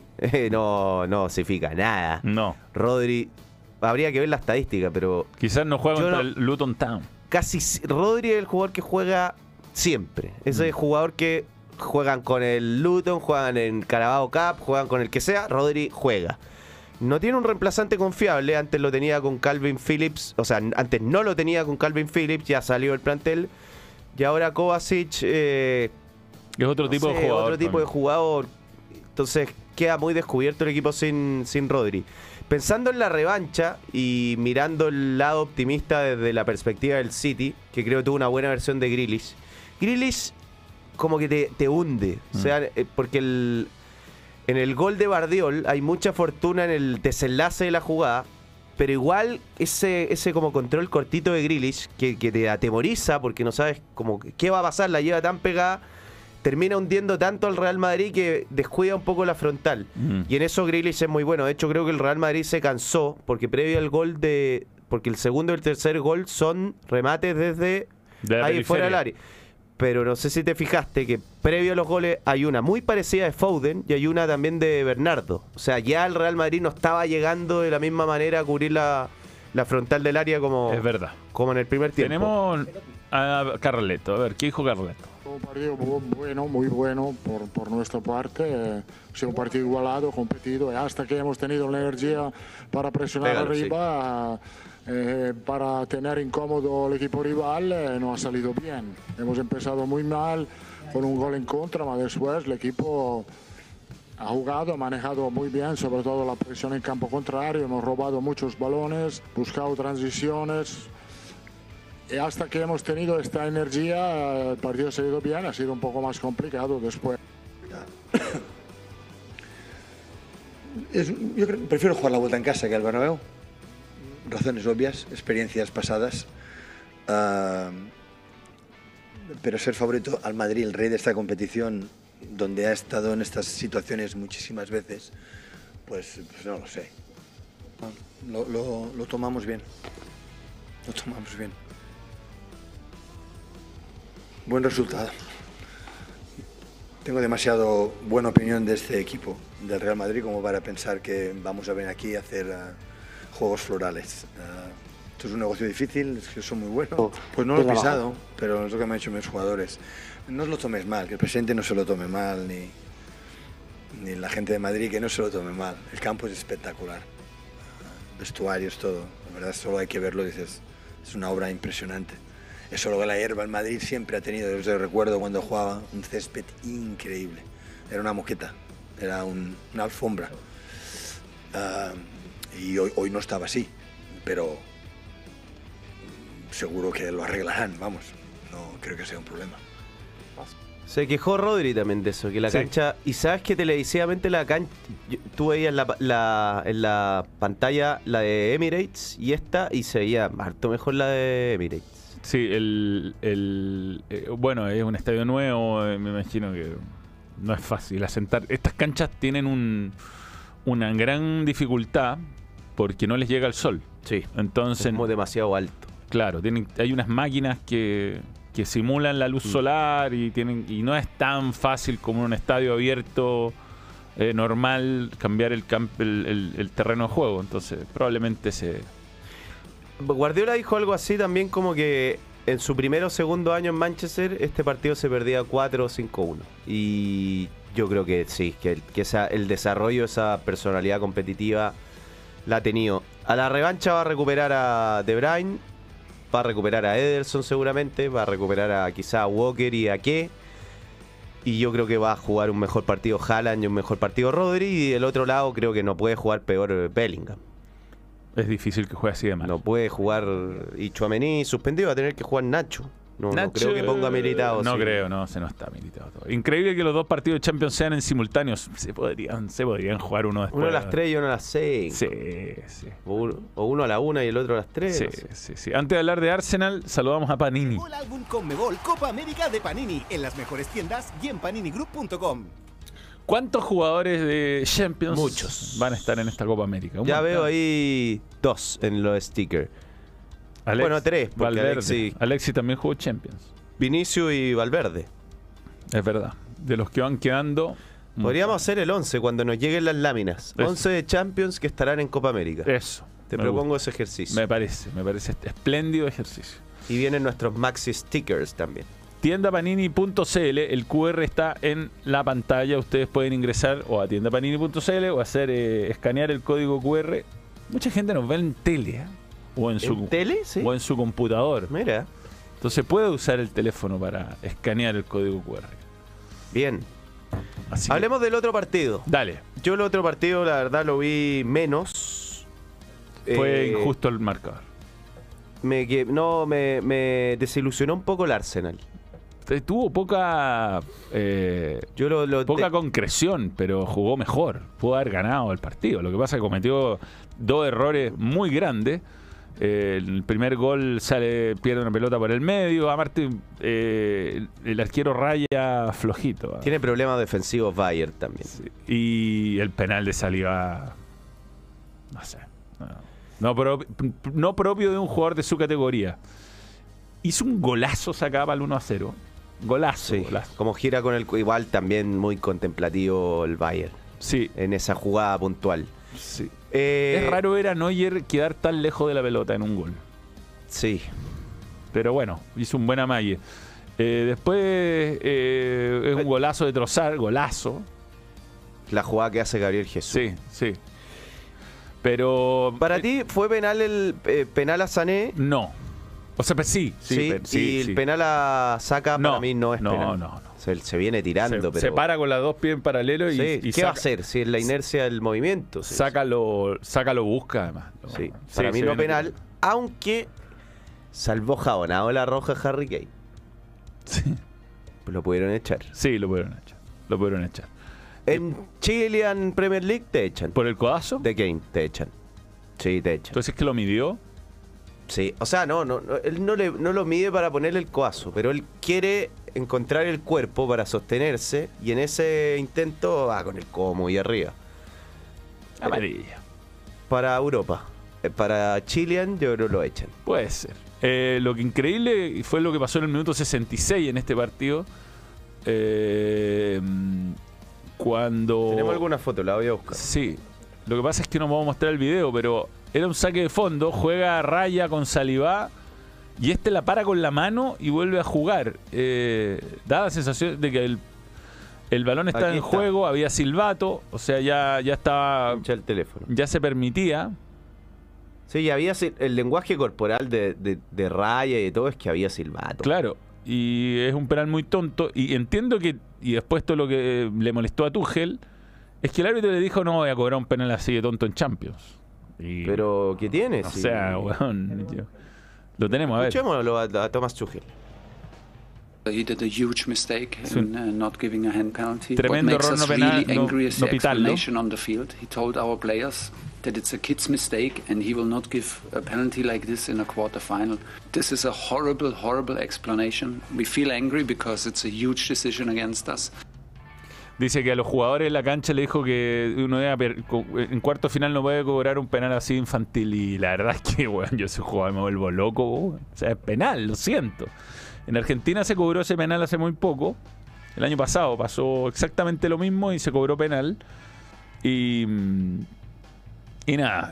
no significa nada. No. Rodri, habría que ver la estadística, pero... Quizás no juega contra el Luton Town. Rodri es el jugador que juega siempre. Ese jugador que juegan con el Luton, juegan en Carabao Cup, juegan con el que sea. Rodri juega. No tiene un reemplazante confiable. Antes lo tenía con Calvin Phillips. O sea, antes no lo tenía con Calvin Phillips. Ya salió el plantel. Y ahora Kovacic es otro tipo de jugador. Otro tipo de jugador. Entonces queda muy descubierto el equipo sin Rodri. Pensando en la revancha y mirando el lado optimista desde la perspectiva del City, que creo que tuvo una buena versión de Grealish. Grealish como que te hunde. O sea, porque en el gol de Bardiol hay mucha fortuna en el desenlace de la jugada, pero igual ese como control cortito de Grealish que te atemoriza porque no sabes como qué va a pasar, la lleva tan pegada, termina hundiendo tanto al Real Madrid que descuida un poco la frontal. Y en eso Grealish es muy bueno. De hecho, creo que el Real Madrid se cansó porque previo al gol porque el segundo y el tercer gol son remates desde ahí fuera del área. Pero no sé si te fijaste que previo a los goles hay una muy parecida de Foden y hay una también de Bernardo. O sea, ya el Real Madrid no estaba llegando de la misma manera a cubrir la frontal del área como, es verdad, como en el primer tiempo. Tenemos a Carleto. A ver, ¿qué dijo Carleto? Un partido muy bueno por nuestra parte. Ha sido un partido igualado, competido. Y hasta que hemos tenido la energía para presionar arriba... para tener incómodo el equipo rival no ha salido bien. Hemos empezado muy mal con un gol en contra, pero después el equipo ha jugado, ha manejado muy bien, sobre todo la presión en campo contrario. Hemos robado muchos balones, buscado transiciones. Y hasta que hemos tenido esta energía, el partido ha salido bien, ha sido un poco más complicado después. Yo prefiero jugar la vuelta en casa que al Bernabéu. Razones obvias, experiencias pasadas, pero ser favorito al Madrid, el rey de esta competición, donde ha estado en estas situaciones muchísimas veces, pues no lo sé. Lo tomamos bien. Lo tomamos bien. Buen resultado. Tengo demasiado buena opinión de este equipo, del Real Madrid, como para pensar que vamos a venir aquí a hacer juegos florales. Esto es un negocio difícil, es que son muy buenos. Pues no lo he pisado, pero es lo que me han hecho mis jugadores. No os lo tomes mal, que el presidente no se lo tome mal, ni la gente de Madrid que no se lo tome mal. El campo es espectacular. Vestuarios, todo. La verdad, solo hay que verlo, dices, es una obra impresionante. Eso lo que la hierba en Madrid siempre ha tenido. Yo recuerdo cuando jugaba un césped increíble. Era una moqueta, era una alfombra. Y hoy no estaba así, pero seguro que lo arreglarán, vamos. No creo que sea un problema. Se quejó Rodri también de eso, que la cancha... Y sabes que televisivamente la cancha... Tú veías en la pantalla la de Emirates y se veía harto mejor la de Emirates. Sí, bueno, es un estadio nuevo, me imagino que no es fácil asentar. Estas canchas tienen una gran dificultad porque no les llega el sol. Sí, entonces es demasiado alto. Claro, hay unas máquinas que simulan la luz solar y no es tan fácil como en un estadio abierto normal cambiar el terreno de juego. Entonces probablemente Guardiola dijo algo así también, como que en su primero o segundo año en Manchester este partido se perdía 4-5-1. Y yo creo que sí, que el desarrollo, esa personalidad competitiva la ha tenido. A la revancha va a recuperar a De Bruyne, va a recuperar a Ederson seguramente, va a recuperar quizá a Walker y a Ke. Y yo creo que va a jugar un mejor partido Haaland y un mejor partido Rodri. Y del otro lado creo que no puede jugar peor Bellingham. Es difícil que juegue así de mal. No puede jugar. Y Tchouaméni suspendido, va a tener que jugar Nacho. No creo que ponga Militao. No creo, se no está Militao todo. Increíble que los dos partidos de Champions sean en simultáneos. Se podrían jugar uno después. Uno a las 3 y uno a las 6. Sí. O uno a la 1 y el otro a las 3. Sí. Antes de hablar de Arsenal, saludamos a Panini. El álbum Conmebol Copa América de Panini en las mejores tiendas y en paninigroup.com. ¿Cuántos jugadores de Champions Muchos van a estar en esta Copa América? Ya veo ahí 2 en los stickers. Bueno, 3, porque Alexis también jugó Champions. Vinicius y Valverde. Es verdad. De los que van quedando... Podríamos hacer el 11 cuando nos lleguen las láminas. 11 de Champions que estarán en Copa América. Eso. Te propongo ese ejercicio. Me parece espléndido ejercicio. Y vienen nuestros maxi stickers también. Tiendapanini.cl, el QR está en la pantalla. Ustedes pueden ingresar o a tiendapanini.cl o escanear el código QR. Mucha gente nos ve en tele, o en su computador. Mira. Entonces puede usar el teléfono para escanear el código QR. Bien. Hablemos del otro partido. Dale. Yo el otro partido, la verdad, lo vi menos. Fue injusto el marcador. Me desilusionó un poco el Arsenal. Tuvo poca poca concreción, pero jugó mejor. Pudo haber ganado el partido. Lo que pasa es que cometió 2 errores muy grandes. El primer gol pierde una pelota por el medio. Aparte, el arquero raya flojito. Tiene problemas defensivos Bayern también. Sí. Y el penal de salida, no sé. No propio de un jugador de su categoría. Hizo un golazo, sacaba el 1-0. Golazo. Como gira con el... Igual también muy contemplativo el Bayern. Sí. En esa jugada puntual. Sí. Es raro ver a Neuer quedar tan lejos de la pelota en un gol. Sí. Pero bueno, hizo un buen amague. Después es un golazo de Trossard. Golazo. La jugada que hace Gabriel Jesús. Sí. Pero... ¿Para ti fue penal el penal a Sané? No. O sea, pues sí. Y el penal a Saka para mí no es penal. No. Se viene tirando. Se para con las 2 pies en paralelo y ¿qué va a hacer? Si es la inercia del movimiento. Sácalo busca además. Para mí no penal, aunque salvó jabonado la roja Harry Kane. Sí. Pues lo pudieron echar. Sí, lo pudieron echar. En Chilean Premier League te echan. ¿Por el codazo? De Kane te echan. Sí, te echan. Entonces, ¿es que lo midió? Sí, o sea, él no lo mide para ponerle el codazo, pero él quiere encontrar el cuerpo para sostenerse y en ese intento va con el codo muy arriba. Amarilla. para Europa. Para Chilean yo creo que lo echan. Puede ser. Lo que increíble fue lo que pasó en el minuto 66 en este partido. Cuando... Tenemos alguna foto, la voy a buscar. Sí. Lo que pasa es que no vamos a mostrar el video, pero era un saque de fondo, juega a raya con Saliba y este la para con la mano y vuelve a jugar. Da la sensación de que el balón estaba en juego, había silbato, o sea, ya estaba... el teléfono. Ya se permitía. Sí, ya había el lenguaje corporal de raya y de todo es que había silbato. Claro, y es un penal muy tonto. Y entiendo que, y después todo lo que le molestó a Tuchel, es que el árbitro le dijo no voy a cobrar un penal así de tonto en Champions. Pero, ¿qué tiene? O sea, weón, lo tenemos, a ver. Escuchémoslo a Thomas Tuchel. He did a huge mistake in not giving a hand penalty. Tremendo What makes error us no penal, really angry is the pitarlo. explanation on the field. He told our players that it's a kid's mistake and he will not give a penalty like this in a quarterfinal. This is a horrible, horrible explanation. We feel angry because it's a huge decision against us. Dice que a los jugadores de la cancha le dijo que uno en cuarto final no puede cobrar un penal así infantil. Y la verdad es que, bueno, yo ese jugador me vuelvo loco. O sea, es penal, lo siento. En Argentina se cobró ese penal hace muy poco. El año pasado pasó exactamente lo mismo y se cobró penal. Y nada,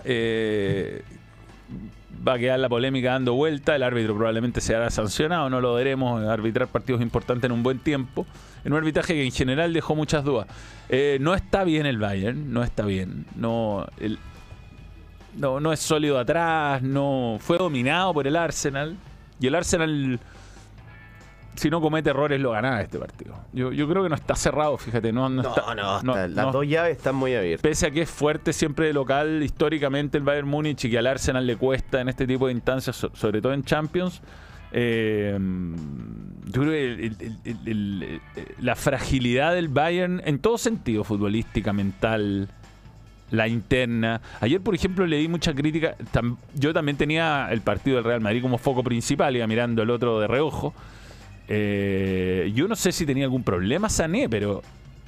va a quedar la polémica dando vuelta. El árbitro probablemente será sancionado. No lo veremos arbitrar partidos importantes en un buen tiempo. En un arbitraje que en general dejó muchas dudas. No está bien el Bayern, no está bien. No es sólido atrás, no fue dominado por el Arsenal. Y el Arsenal, si no comete errores, lo gana este partido. Yo creo que no está cerrado, fíjate. Las dos llaves están muy abiertas. Pese a que es fuerte siempre de local históricamente el Bayern Múnich y que al Arsenal le cuesta en este tipo de instancias, sobre todo en Champions. Yo creo que la fragilidad del Bayern en todo sentido, futbolística, mental, la interna. Ayer, por ejemplo, le di mucha crítica. Yo también tenía el partido del Real Madrid como foco principal, iba mirando el otro de reojo. Yo no sé si tenía algún problema Sané, pero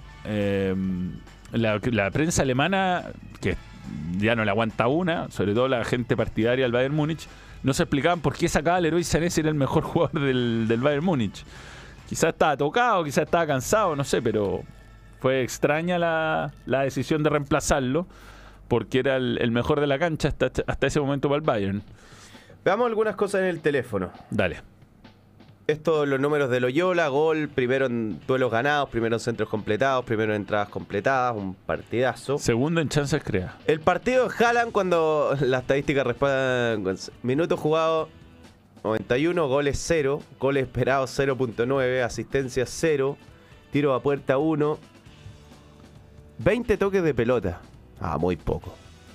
la prensa alemana, que ya no le aguanta una, sobre todo la gente partidaria del Bayern Múnich, no se explicaban por qué sacaba al héroe Sané si era el mejor jugador del Bayern Múnich. Quizás estaba tocado, quizás estaba cansado, no sé, pero fue extraña la decisión de reemplazarlo porque era el mejor de la cancha hasta ese momento para el Bayern. Veamos algunas cosas en el teléfono. Dale. Estos los números de Loyola: gol, primero en duelos ganados, primero en centros completados, primero en entradas completadas, un partidazo. Segundo en chances creadas. El partido de Haaland, cuando la estadística responde, minutos jugados 91, goles 0, goles esperados 0.9, asistencias 0, tiro a puerta 1, 20 toques de pelota. Muy poco.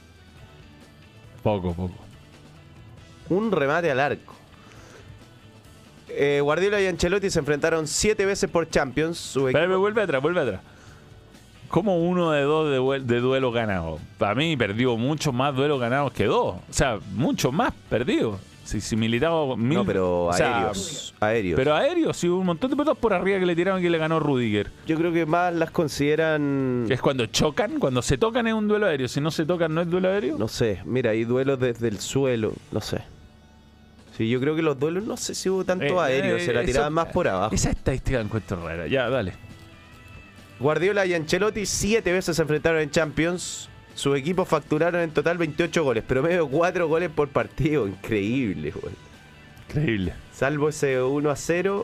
Poco. Un remate al arco. Guardiola y Ancelotti se enfrentaron 7 veces por Champions. Vuelve atrás. ¿Cómo 1 de 2 de duelos ganados? Para mí perdió muchos más duelos ganados que 2. O sea, mucho más perdidos. Si Militao... No, pero aéreos. Pero aéreos, sí, un montón de pelotas por arriba que le tiraron que le ganó Rudiger. Yo creo que más las consideran... Es cuando chocan, cuando se tocan es un duelo aéreo. Si no se tocan, ¿no es duelo aéreo? No sé, mira, hay duelos desde el suelo, no sé. Sí, yo creo que los duelos, no sé si hubo tanto aéreo, se la tiraban más por abajo. Esa estadística la encuentro rara. Ya, dale. Guardiola y Ancelotti 7 veces se enfrentaron en Champions. Sus equipos facturaron en total 28 goles, promedio 4 goles por partido. Increíble, güey. Increíble. Salvo ese 1-0.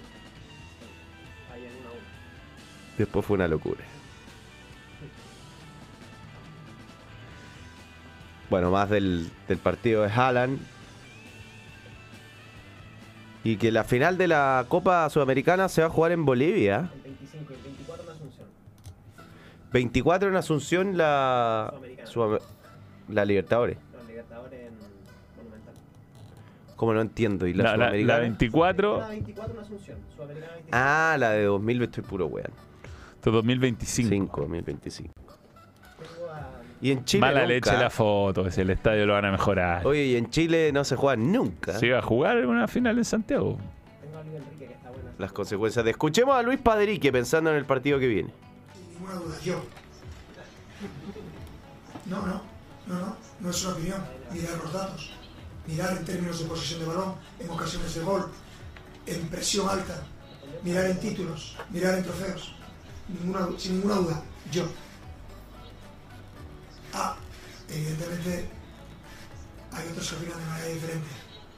Después fue una locura. Bueno, más del partido de Haaland. Y que la final de la Copa Sudamericana se va a jugar en Bolivia. El 25 y el 24 en Asunción. 24 en Asunción la Libertadores. La Libertadores en Monumental. ¿Cómo no entiendo? ¿Y la Sudamericana? La 24. La 24 en Asunción. Sudamericana 25. La de 2000 estoy puro weón. Esto es 2025. 2025. Y en Chile mala nunca. Leche la foto, si el estadio lo van a mejorar. Oye, y en Chile no se juega nunca. ¿Se iba a jugar en una final en Santiago? Tengo a Luis Enrique que está bueno. Las consecuencias de... Escuchemos a Luis Paderique pensando en el partido que viene. Ninguna duda, yo. No. No es una opinión. Mirar los datos. Mirar en términos de posesión de balón, en ocasiones de gol, en presión alta. Mirar en títulos, mirar en trofeos. Sin ninguna duda, yo. Evidentemente hay otros que opinan de manera diferente.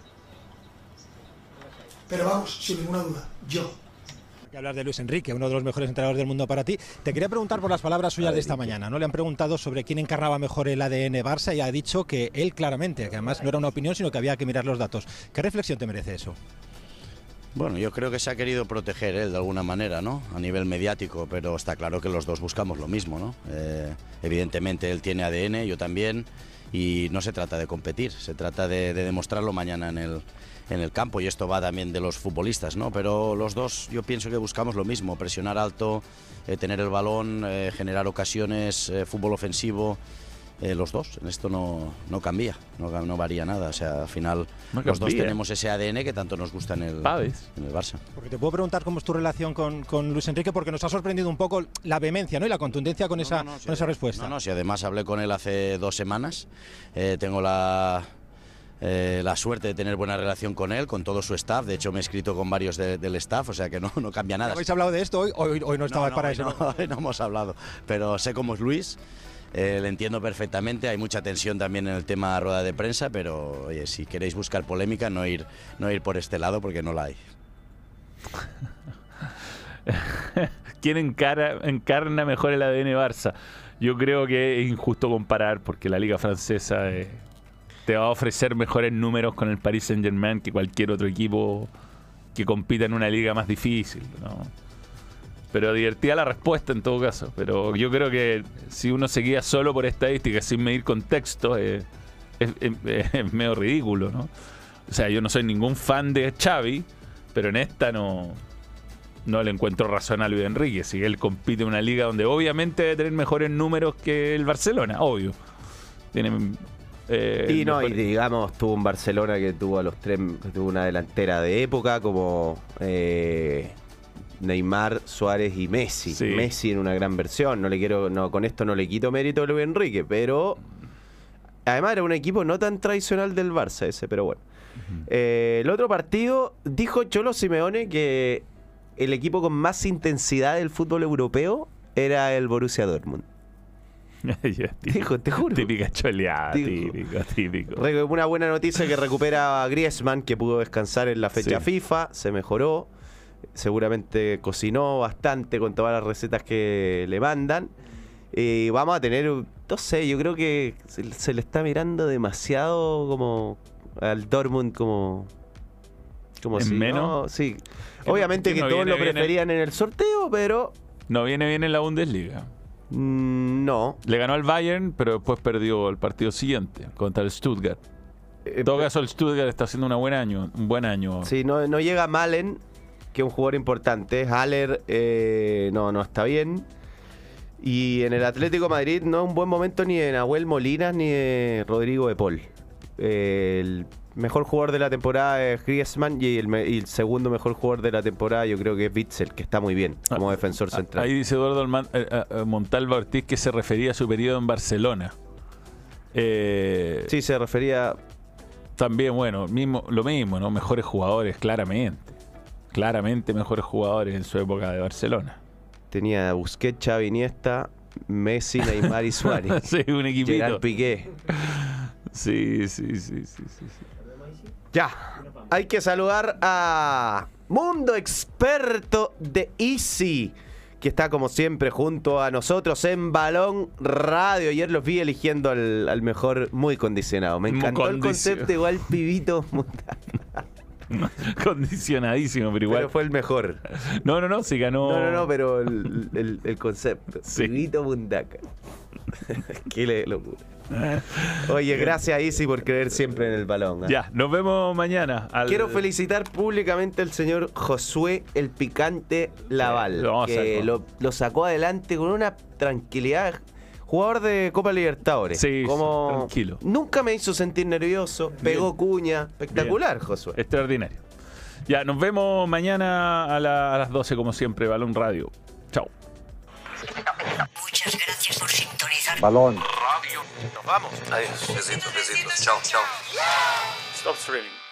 Pero vamos, sin ninguna duda, yo. Hay que hablar de Luis Enrique, uno de los mejores entrenadores del mundo para ti. Te quería preguntar por las palabras suyas de esta mañana, ¿no? Le han preguntado sobre quién encarnaba mejor el ADN Barça y ha dicho que él claramente, que además no era una opinión, sino que había que mirar los datos. ¿Qué reflexión te merece eso? Bueno, yo creo que se ha querido proteger él de alguna manera, ¿no? A nivel mediático, pero está claro que los dos buscamos lo mismo, ¿no? Evidentemente él tiene ADN, yo también, y no se trata de competir, se trata de demostrarlo mañana en el campo, y esto va también de los futbolistas, ¿no? Pero los dos yo pienso que buscamos lo mismo, presionar alto, tener el balón, generar ocasiones, fútbol ofensivo. Los dos, en esto no cambia, no varía nada, o sea, al final los dos tenemos ese ADN que tanto nos gusta en el Barça. Porque te puedo preguntar cómo es tu relación con Luis Enrique, porque nos ha sorprendido un poco la vehemencia, ¿no? Y la contundencia con esa respuesta. Si además hablé con él hace 2 semanas, tengo la suerte de tener buena relación con él, con todo su staff. De hecho me he escrito con varios del staff, o sea que no cambia nada. ¿Habéis hablado de esto hoy? Hoy no estaba para eso. Hoy no hemos hablado, pero sé cómo es Luis. Le entiendo perfectamente, hay mucha tensión también en el tema rueda de prensa, pero oye, si queréis buscar polémica, no ir por este lado porque no la hay. ¿Quién encarna mejor el ADN Barça? Yo creo que es injusto comparar porque la liga francesa te va a ofrecer mejores números con el Paris Saint-Germain que cualquier otro equipo que compita en una liga más difícil, ¿no? Pero divertida la respuesta en todo caso. Pero yo creo que si uno se guía solo por estadísticas sin medir contexto, es medio ridículo, ¿no? O sea, yo no soy ningún fan de Xavi, pero en esta no le encuentro razón a Luis Enrique. Si él compite en una liga donde obviamente debe tener mejores números que el Barcelona, obvio. Tiene... y digamos, tuvo un Barcelona que tuvo tuvo una delantera de época como... Neymar, Suárez y Messi. Sí. Messi en una gran versión. Con esto no le quito mérito a Luis Enrique, pero además era un equipo no tan tradicional del Barça ese, pero bueno. El otro partido, dijo Cholo Simeone que el equipo con más intensidad del fútbol europeo era el Borussia Dortmund. Dijo, te juro. Típica choleada, típico. Una buena noticia que recupera a Griezmann, que pudo descansar en la fecha FIFA, se mejoró. Seguramente cocinó bastante con todas las recetas que le mandan. Y vamos a tener, no sé, yo creo que se le está mirando demasiado como al Dortmund como si menos. No, sí. Obviamente que todos lo preferían en el sorteo, pero no viene bien en la Bundesliga. No. Le ganó al Bayern, pero después perdió el partido siguiente contra el Stuttgart. En todo caso, el Stuttgart está haciendo un buen año. Sí, no llega Malen, que es un jugador importante. Haller no está bien. Y en el Atlético de Madrid no es un buen momento ni de Nahuel Molina ni de Rodrigo de Paul. El mejor jugador de la temporada es Griezmann y el segundo mejor jugador de la temporada yo creo que es Witzel, que está muy bien como defensor central. Ahí dice Eduardo Montalva Ortiz que se refería a su periodo en Barcelona. Sí, se refería... También, bueno, lo mismo, ¿no? Mejores jugadores, claramente mejores jugadores en su época de Barcelona. Tenía Busquets, Xavi, Iniesta, Messi, Neymar y Suárez. Sí, un equipito. Gerard Piqué. Sí. Ya, hay que saludar a Mundo Experto de Easy, que está como siempre junto a nosotros en Balón Radio. Ayer los vi eligiendo al mejor muy condicionado. Me encantó el concepto, igual pibito. Condicionadísimo, pero igual. Pero fue el mejor. No, sí ganó. No, pero el concepto. Sí. Pibito Mundaca. Qué locura. Oye, gracias Easy por creer siempre en el balón. Ya, nos vemos mañana. Quiero felicitar públicamente al señor Josué el Picante Laval, que lo sacó adelante con una tranquilidad. Jugador de Copa Libertadores. Sí, como tranquilo. Nunca me hizo sentir nervioso. Pegó cuña. Espectacular, bien. Josué. Extraordinario. Ya, nos vemos mañana a las 12 como siempre, Balón Radio. Chao. gracias por sintonizar. Balón. Radio. Nos vamos. Adiós. Besitos, besitos. Chao, chao. Stop streaming.